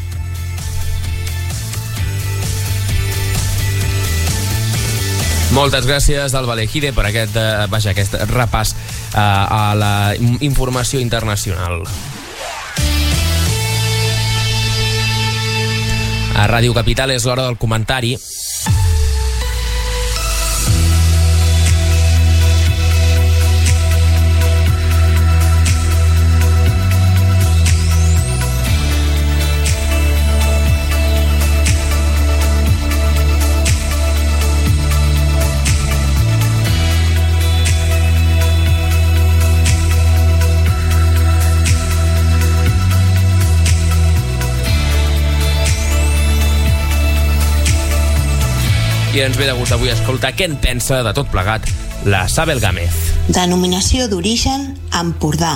Moltes gràcies, Alba Lejide, per aquest repàs a la informació internacional. A Ràdio Capital és l'hora del comentari. I ens ve de gust avui escoltar què en pensa de tot plegat la Sabel Gámez. Denominació d'origen Empordà.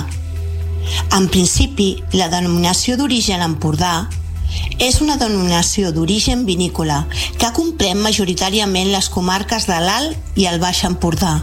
En principi, la denominació d'origen Empordà és una denominació d'origen vinícola que comprèn majoritàriament les comarques de l'Alt i el Baix Empordà.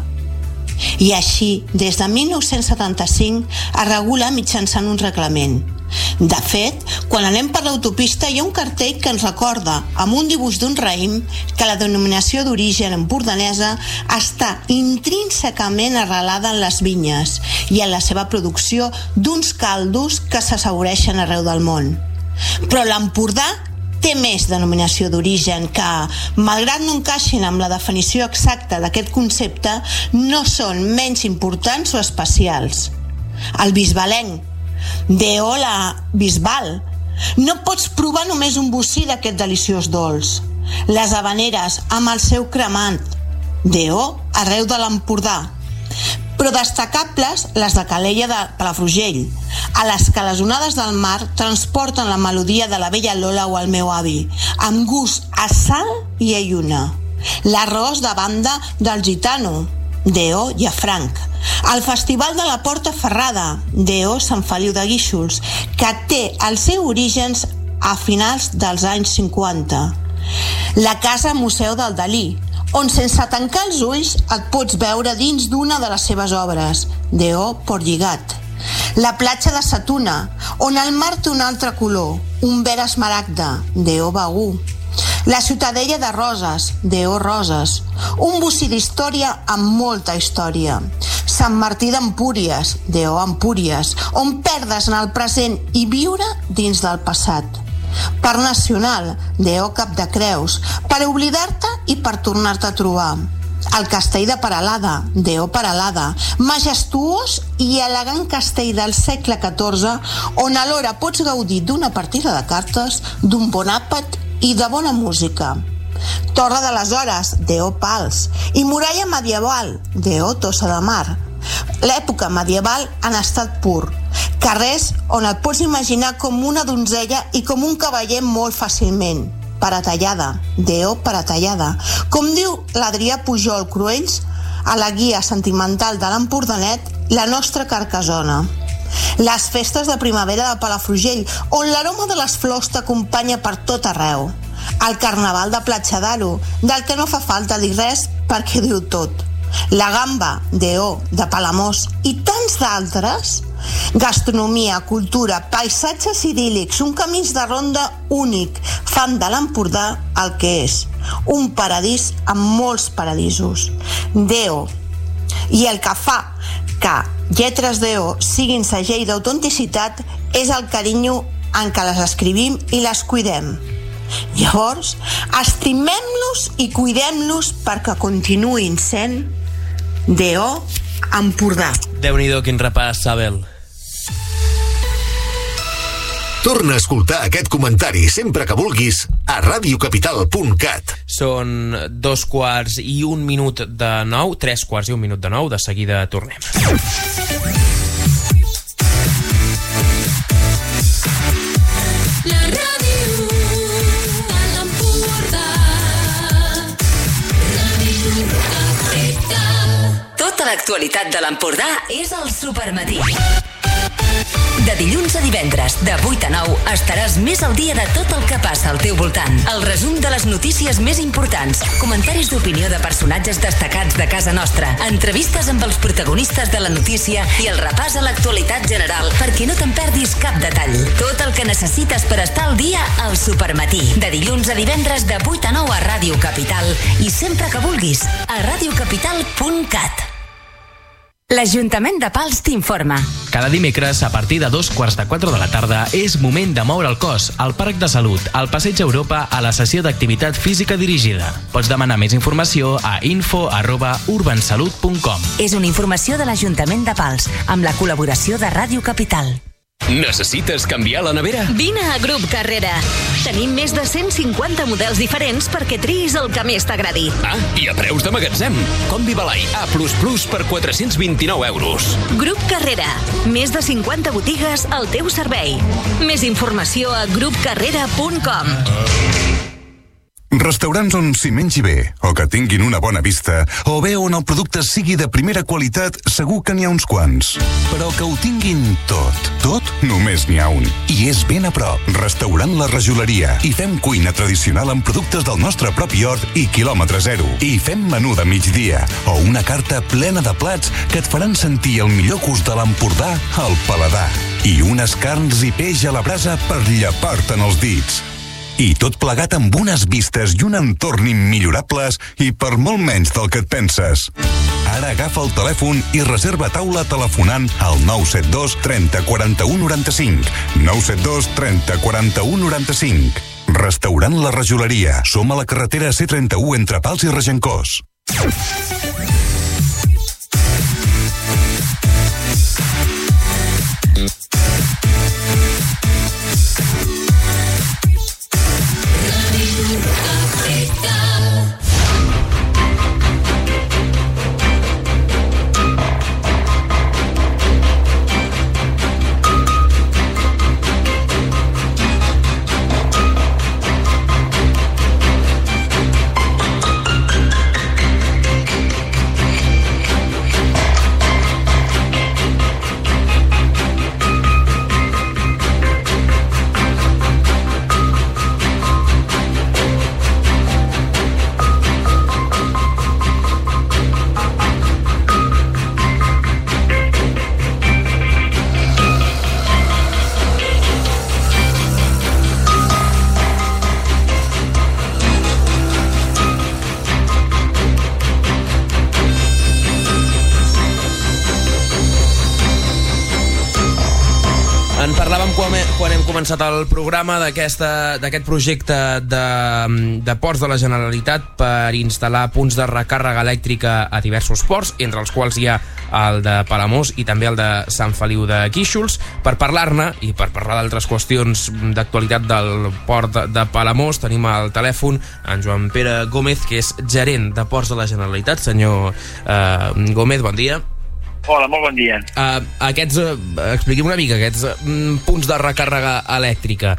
I així, des de 1975, es regula mitjançant un reglament. De fet, quan anem per l'autopista hi ha un cartell que ens recorda, amb un dibuix d'un raïm, que la denominació d'origen empordanesa està intrínsecament arrelada en les vinyes i en la seva producció d'uns caldos que s'assaboreixen arreu del món. Però l'Empordà té més denominació d'origen que, malgrat no encaixin amb la definició exacta d'aquest concepte, no són menys importants o especials. El bisbalenc, D.O. la Bisbal. No pots provar només un bocí d'aquest deliciós dolç. Les habaneres amb el seu cremant, D.O. arreu de l'Empordà. Però destacables les de Calella de Palafrugell, a les que les onades del mar transporten la melodia de la vella Lola o el meu avi, amb gust a sal i a lluna. L'arròs de banda del Gitano, D.O. Llafranc. El Festival de la Porta Ferrada, D.O. Sant Feliu de Guíxols, que té els seus orígens a finals dels anys 50. La Casa Museu del Dalí, on sense tancar els ulls et pots veure dins d'una de les seves obres, D.O. Portlligat. La platja de Sa Tuna, on el mar té un altre color, un verd esmaragda, D.O. Begú. La Ciutadella de Roses, D.O. Roses. Un bocí d'història amb molta història. Sant Martí d'Empúries, D.O. Empúries, on perdes en el present i viure dins del passat. Parc Nacional, D.O. Cap de Creus, per oblidar-te i per tornar-te a trobar. El castell de Peralada, D.O. Peralada, majestuós i elegant castell del segle XIV, on alhora pots gaudir d'una partida de cartes, d'un bon àpat i de bona música. Torre de les Hores, D.O. Pals, i muralla medieval, D.O. Tossa de Mar. L'època medieval en estat pur. Carrers on el pots imaginar com una donzella i com un cavaller molt fàcilment. Paratallada, D.O. Paratallada. Com diu l'Adrià Pujol Cruells, a la guia sentimental de l'Empordanet, la nostra Carcassona. Les festes de primavera de Palafrugell, on l'aroma de les flors t'acompanya per tot arreu. El carnaval de Platja d'Aro, del que no fa falta dir res perquè diu tot. La Gamba, D.O. de Palamós i tants d'altres. Gastronomia, cultura, paisatges idíl·lics, un camí de ronda únic, fan de l'Empordà el que és, un paradís amb molts paradisos. D.O. I el que fa que lletres D.O. siguin segell d'autenticitat és el carinyo en què les escrivim i les cuidem. Llavors, estimem-los i cuidem-los perquè continuïn sent D.O. Empordà. Déu-n'hi-do, quin repàs, Sabel. Torna a escoltar aquest comentari sempre que vulguis a radiocapital.cat. Són 2:01 de 9, 3:01 de 9, de seguida tornem. La ràdio a l'Empordà. Ràdio Capital. Tota l'actualitat de l'Empordà és al Supermatí. De dilluns a divendres, de 8 a 9, estaràs més al dia de tot el que passa al teu voltant. El resum de les notícies més importants, comentaris d'opinió de personatges destacats de casa nostra, entrevistes amb els protagonistes de la notícia i el repàs a l'actualitat general perquè no te'n perdis cap detall. Tot el que necessites per estar al dia al Supermatí. De dilluns a divendres, de 8 a 9 a Ràdio Capital i sempre que vulguis a radiocapital.cat. L'Ajuntament de Pals t'informa. Cada dimecres, a partir de 3:45 de la tarda, és moment de moure el cos al Parc de Salut, al Passeig Europa, a la sessió d'activitat física dirigida. Pots demanar més informació a info@urbansalut.com. És una informació de l'Ajuntament de Pals, amb la col·laboració de Ràdio Capital. Necessites canviar la nevera? Vine a Grup Carrera. Tenim més de 150 models diferents perquè triïs el que més t'agradi. Ah, i a preus de magatzem. Combi Balai A++ per 429 euros. Grup Carrera. Més de 50 botigues al teu servei. Més informació a grupcarrera.com. Restaurants on s'hi mengi bé, o que tinguin una bona vista, o bé on el producte sigui de primera qualitat, segur que n'hi ha uns quants. Però que ho tinguin tot, només n'hi ha un. I és ben a prop. Restaurant La Rajoleria. I fem cuina tradicional amb productes del nostre propi hort i quilòmetre zero. I fem menú de migdia, o una carta plena de plats que et faran sentir el millor gust de l'Empordà al paladar. I unes carns i peix a la brasa per llepar-te'n els dits. I tot plegat amb unes vistes i un entorn immillorables i per molt menys del que et penses. Ara agafa el telèfon i reserva taula telefonant al 972 30 41 95. 972 30 41 95. Restaurant La Rajoleria. Som a la carretera C31 entre Pals i Regencós. hem començat el programa d'aquest projecte de ports de la Generalitat per instal·lar punts de recàrrega elèctrica a diversos ports, entre els quals hi ha el de Palamós i també el de Sant Feliu de Guíxols. Per parlar-ne i per parlar d'altres qüestions d'actualitat del port de Palamós tenim al telèfon en Joan Pere Gómez, que és gerent de Ports de la Generalitat. Senyor Gómez, bon dia. Hola, molt bon dia. Expliqui'm una mica, aquests punts de recàrrega elèctrica,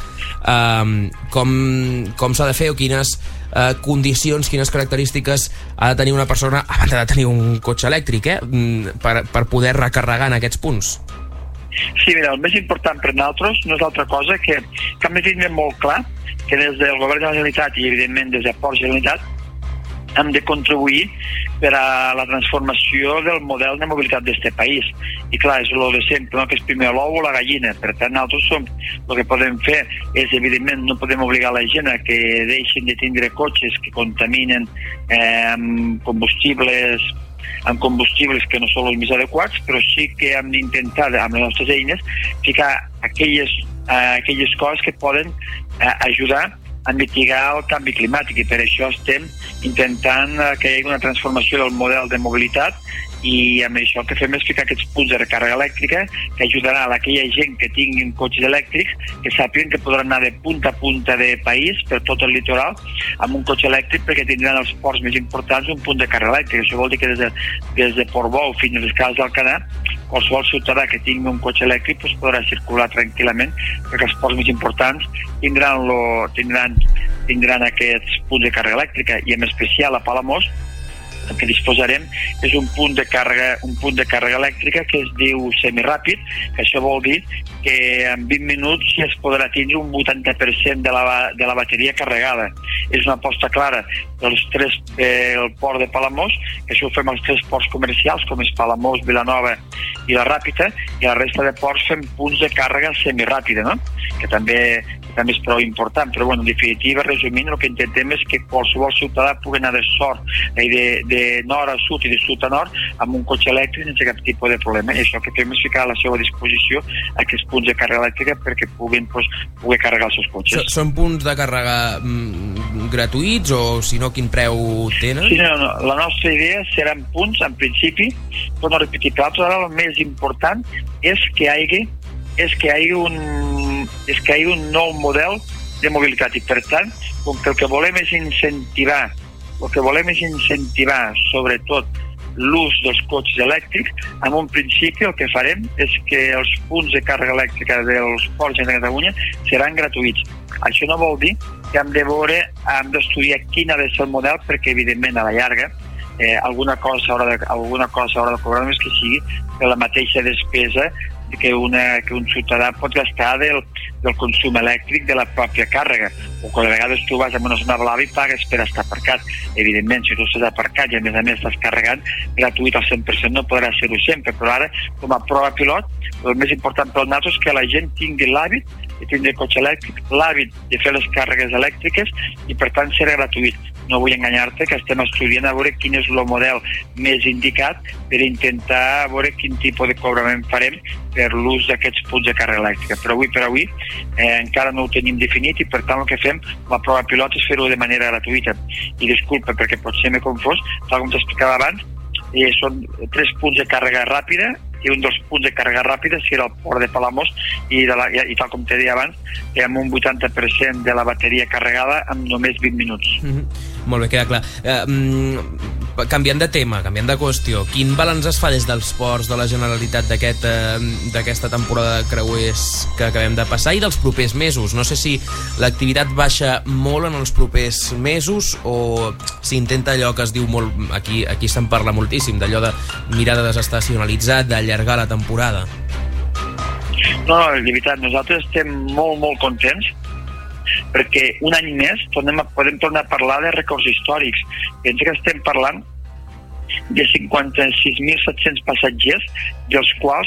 com s'ha de fer o quines condicions, quines característiques ha de tenir una persona abans de tenir un cotxe elèctric, per poder recarregar en aquests punts? Sí, mira, el més important per nosaltres no és altra cosa que hem de tenir molt clar que des del Govern de la Generalitat i evidentment des de Ports de la Generalitat hem de contribuir per a la transformació del model de mobilitat d'aquest país. I clar, és el de sempre, no? Que és primer l'ou o la gallina. Per tant, nosaltres el que podem fer és, evidentment, no podem obligar la gent a que deixin de tindre cotxes que contaminen amb combustibles que no són els més adequats, però sí que hem d'intentar, amb les nostres eines, ficar aquelles coses que poden ajudar a mitigar el canvi climàtic, i per això estem intentant que hi hagi una transformació del model de mobilitat, i amb això el que fem és ficar aquests punts de recàrrega elèctrica que ajudaran a aquella gent que tinguin cotxes elèctrics que sàpiguen que podran anar de punta a punta de país per tot el litoral amb un cotxe elèctric, perquè tindran els ports més importants un punt de càrrega elèctrica. Això vol dir que des de Portbou fins a les Cases d'Alcanar qualsevol ciutadà que tingui un cotxe elèctric podrà circular tranquil·lament, perquè els ports més importants tindran aquests punts de càrrega elèctrica, i en especial a Palamós el que disposarem és un punt de càrrega elèctrica que es diu semiràpid, que això vol dir que en 20 minuts ja es podrà tindre un 80% de la bateria carregada. És una aposta clara del port de Palamós, que això ho fem als 3 ports comercials, com és Palamós, Vilanova i la Ràpita, i a la resta de ports fem punts de càrrega semiràpida, no? Que també és prou important, però bueno, en definitiva, resumint, el que intentem és que qualsevol ciutadà pugui anar de nord a sud i de sud a nord amb un cotxe elèctric sense cap tipus de problema, i això que fem és ficar a la seva disposició aquests punts de càrrega elèctrica perquè puguin carregar els seus cotxes. Són punts de càrrega gratuïts o, si no, quin preu tenen? Sí, no, la nostra idea seran punts, en principi, però no repetir, però ara el més important és que hi hagi un nou model de mobilitat, i per tant, com que el que volem és incentivar sobretot l'ús dels cotxes elèctrics, en un principi el que farem és que els punts de càrrega elèctrica dels ports de Catalunya seran gratuïts. Això no vol dir que hem d'estudiar quin ha de ser el model, perquè evidentment a la llarga alguna cosa s'haurà de cobrar, només que sigui de la mateixa despesa que un ciutadà pot gastar del consum elèctric de la pròpia càrrega, o que a vegades tu vas a una zona blava i pagues per estar aparcat. Evidentment, si tu estàs aparcat i a més estàs carregant, gratuït al 100% no podrà ser-ho sempre, però ara, com a prova pilot, el més important per nosaltres és que la gent tingui l'hàbit de tindre cotxe elèctric, l'hàbit de fer les càrregues elèctriques, i per tant serà gratuït. No vull enganyar-te, que estem estudiant a veure quin és el model més indicat per intentar veure quin tipus de cobrament farem per l'ús d'aquests punts de càrrega elèctrica. Però avui per avui encara no ho tenim definit, i per tant el que fem, la prova pilot, és fer-ho de manera gratuïta. I disculpa, perquè potser m'he confós, tal com t'explicava abans, són 3 punts de càrrega ràpida, i un dels punts de càrrega ràpida serà el port de Palamós, i tal com t'he dit abans, amb un 80% de la bateria carregada en només 20 minuts. Molt bé, queda clar. Canviant de tema, canviant de qüestió, quin balanç es fa des dels ports de la Generalitat d'aquesta temporada de creuers que acabem de passar i dels propers mesos? No sé si l'activitat baixa molt en els propers mesos o si intenta allò que es diu molt, aquí se'n parla moltíssim, d'allò de mirar de desestacionalitzar, d'allargar la temporada. No, de veritat, nosaltres estem molt, molt contents, perquè un any més podem tornar a parlar de rècords històrics. Pensa que estem parlant de 56.700 passatgers, dels quals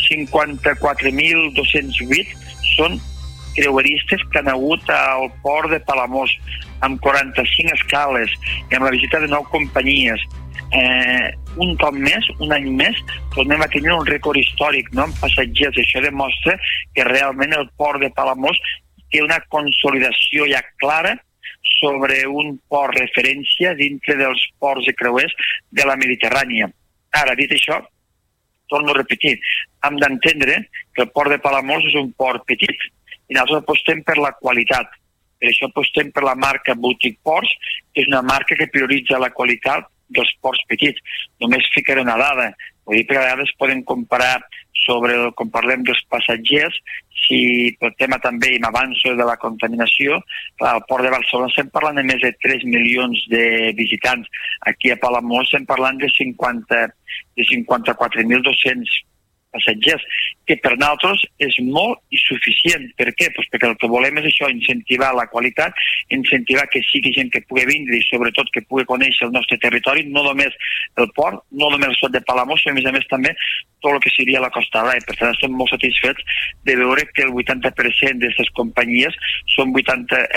54.208 són creueristes que han hagut al port de Palamós, amb 45 escales i amb la visita de 9 companyies. un cop més, un any més, tornem a tenir un rècord històric, no?, en passatgers. Això demostra que realment el port de Palamós té una consolidació ja clara sobre un port referència dintre dels ports de creuers de la Mediterrània. Ara, dit això, torno a repetir, hem d'entendre que el port de Palamós és un port petit i nosaltres apostem per la qualitat. Per això apostem per la marca Boutique Ports, que és una marca que prioritza la qualitat dels ports petits. Només ficaré una dada. Vull dir que a vegades podem comparar quan parlem dels passatgers, si pel tema també, i m'avanço de la contaminació, al port de Barcelona estem parlant de més de 3 milions de visitants. Aquí a Palamós estem parlant de 54.200 passatgers, que per nosaltres és molt i suficient. Per què? Pues perquè el que volem és això, incentivar la qualitat, incentivar que sigui gent que pugui vindre i sobretot que pugui conèixer el nostre territori, no només el port, no només el sud de Palamós, sinó a més també tot el que seria la Costa Brava. Per tant, estem molt satisfets de veure que el 80% d'aquestes companyies són un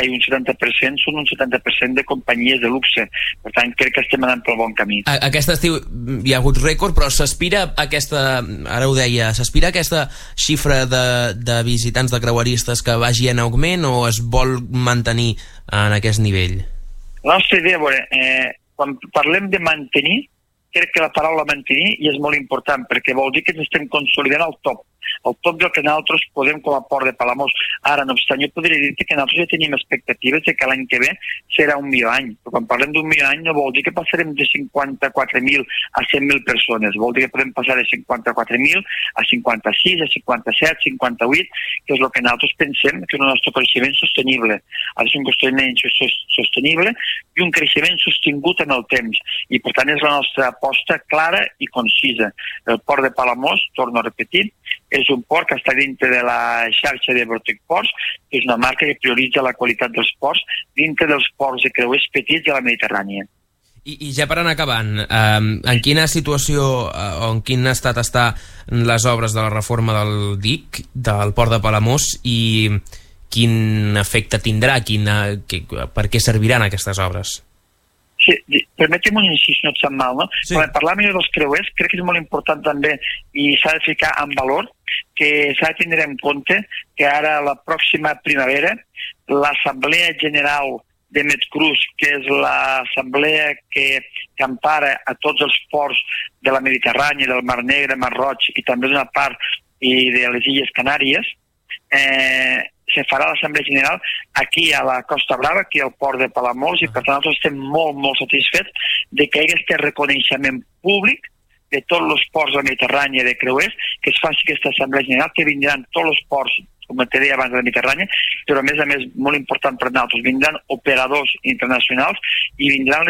70% són un 70% de companyies de luxe. Per tant, crec que estem anant pel bon camí. Aquest estiu hi ha hagut rècord, però s'aspira a aquesta, ara ho deia, s'aspira a aquesta xifra de visitants, de creueristes que vagi en augment o es vol mantenir en aquest nivell? La nostra idea, quan parlem de mantenir, crec que la paraula mantenir i és molt important perquè vol dir que ens estem consolidant al top del que nosaltres podem com a port de Palamós. Ara, no obstant, jo podria dir que nosaltres ja tenim expectatives de que l'any que ve serà 1 milió any. Però quan parlem d'1 milió any no vol dir que passarem de 54.000 a 100.000 persones. Vol dir que podem passar de 54.000 a 56, a 57, 58, que és el que nosaltres pensem que és el nostre creixement sostenible. Ha de ser un creixement sostenible i un creixement sostingut en el temps. I, per tant, és la nostra aposta clara i concisa. El port de Palamós, torno a repetir, és un port que està dintre de la xarxa de Boutique Ports, que és una marca que prioritza la qualitat dels ports dintre dels ports de creuers petits de la Mediterrània. I ja per anar acabant, en quina situació o en quin estat està les obres de la reforma del DIC, del port de Palamós, i quin efecte tindrà, per què serviran aquestes obres? Sí, permetem un incís, no et sap mal, no? Sí. Quan parlem dels creuers, crec que és molt important també i s'ha de ficar en valor que s'ha de tindre en compte que ara la pròxima primavera l'Assemblea General de Medcruz, que és l'assemblea que empara a tots els ports de la Mediterrània, del Mar Negre, Mar Roig i també d'una part de les Illes Canàries, se farà l'Assemblea General aquí a la Costa Brava, aquí al port de Palamós, i per tant nosaltres estem molt, molt satisfets de que hi hagi aquest reconeixement públic de tots els ports de la Mediterrània de creuers, que es faci aquesta Assemblea General, que vindran tots els ports, com te deia abans, de la Mediterrània, però a més, molt important per nosaltres, vindran operadors internacionals i vindran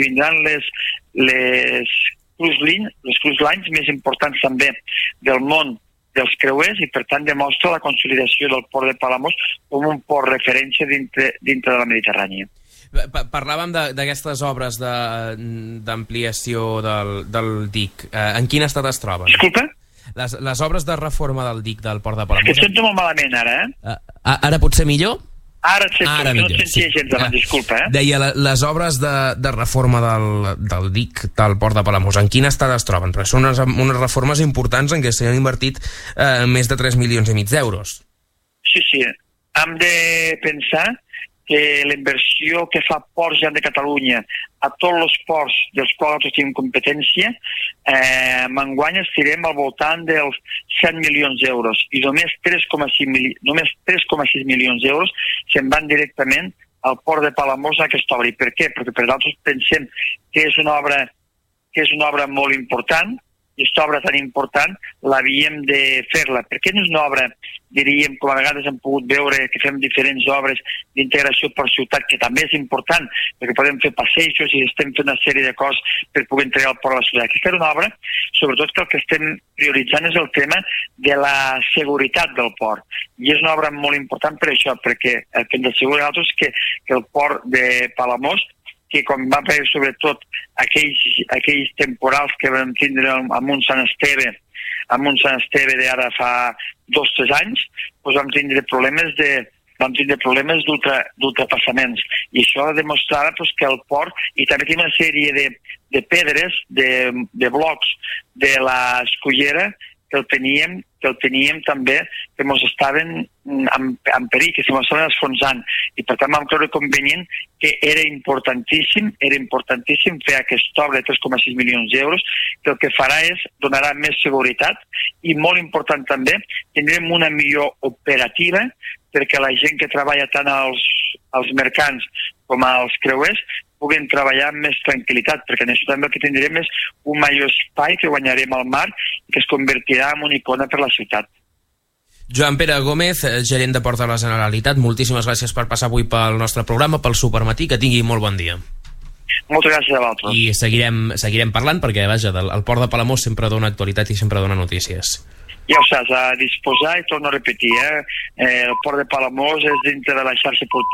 les cruise lines més importants també del món dels creuers i per tant demostra la consolidació del port de Palamós com un port referència dintre de la Mediterrània. Parlàvem d'aquestes obres d'ampliació del DIC. En quin estat es troben? Disculpa? Les obres de reforma del DIC del port de Palamós. És que sento molt malament ara, Ara pot ser millor? Ara et sento, no et sentia gens abans, disculpa. Deia, les obres de reforma del DIC del port de Palamós, en quin estat es troben? Perquè són unes reformes importants en què s'han invertit més de 3,5 milions d'euros. Sí. Hem de pensar que la inversió que fa Ports Generals de Catalunya a tots els ports dels quals nosaltres tenim competència, enguany estirem al voltant dels 100 milions d'euros i només 3,6 milions d'euros se'n van directament al port de Palamós a aquesta obra. I per què? Perquè per nosaltres pensem que és una obra molt important i aquesta obra tan important l'havíem de fer-la. Per què no és una obra, diríem, com a vegades hem pogut veure que fem diferents obres d'integració per ciutat, que també és important, perquè podem fer passejos i estem fent una sèrie de coses per poder entregar el port a la ciutat. Aquesta era una obra, sobretot que el que estem prioritzant és el tema de la seguretat del port. I és una obra molt important per això, perquè el que ens assegura a nosaltres és que el port de Palamós, que com va haver sobretot aquells temporals que vam tindre amb un Sant Esteve d'ara fa 2 o 3 anys, doncs vam tindre problemes d'ultrapassaments. I això ha demostrat que el port, i també tenim una sèrie pedres, de blocs de l'Escullera, que el teníem també, que ens estaven en perill, que se ens estaven esfonsant. I per tant vam creure convenient que era importantíssim fer aquesta obra de 3,6 milions d'euros, que el que farà és donarà més seguretat i, molt important també, tindrem una millor operativa perquè la gent que treballa tant als mercants com als creuers puguin treballar amb més tranquil·litat, perquè en això també el que tindrem és un major espai que guanyarem al mar i que es convertirà en una icona per la ciutat. Joan Pere Gómez, gerent de Ports de la Generalitat, moltíssimes gràcies per passar avui pel nostre programa, pel Supermatí, que tingui molt bon dia. Moltes gràcies a vosaltres. I seguirem parlant perquè, vaja, el Port de Palamós sempre dona actualitat i sempre dona notícies. Ja ho saps, a disposar, i torno a repetir, el Port de Palamós és dintre de la xarxa portuària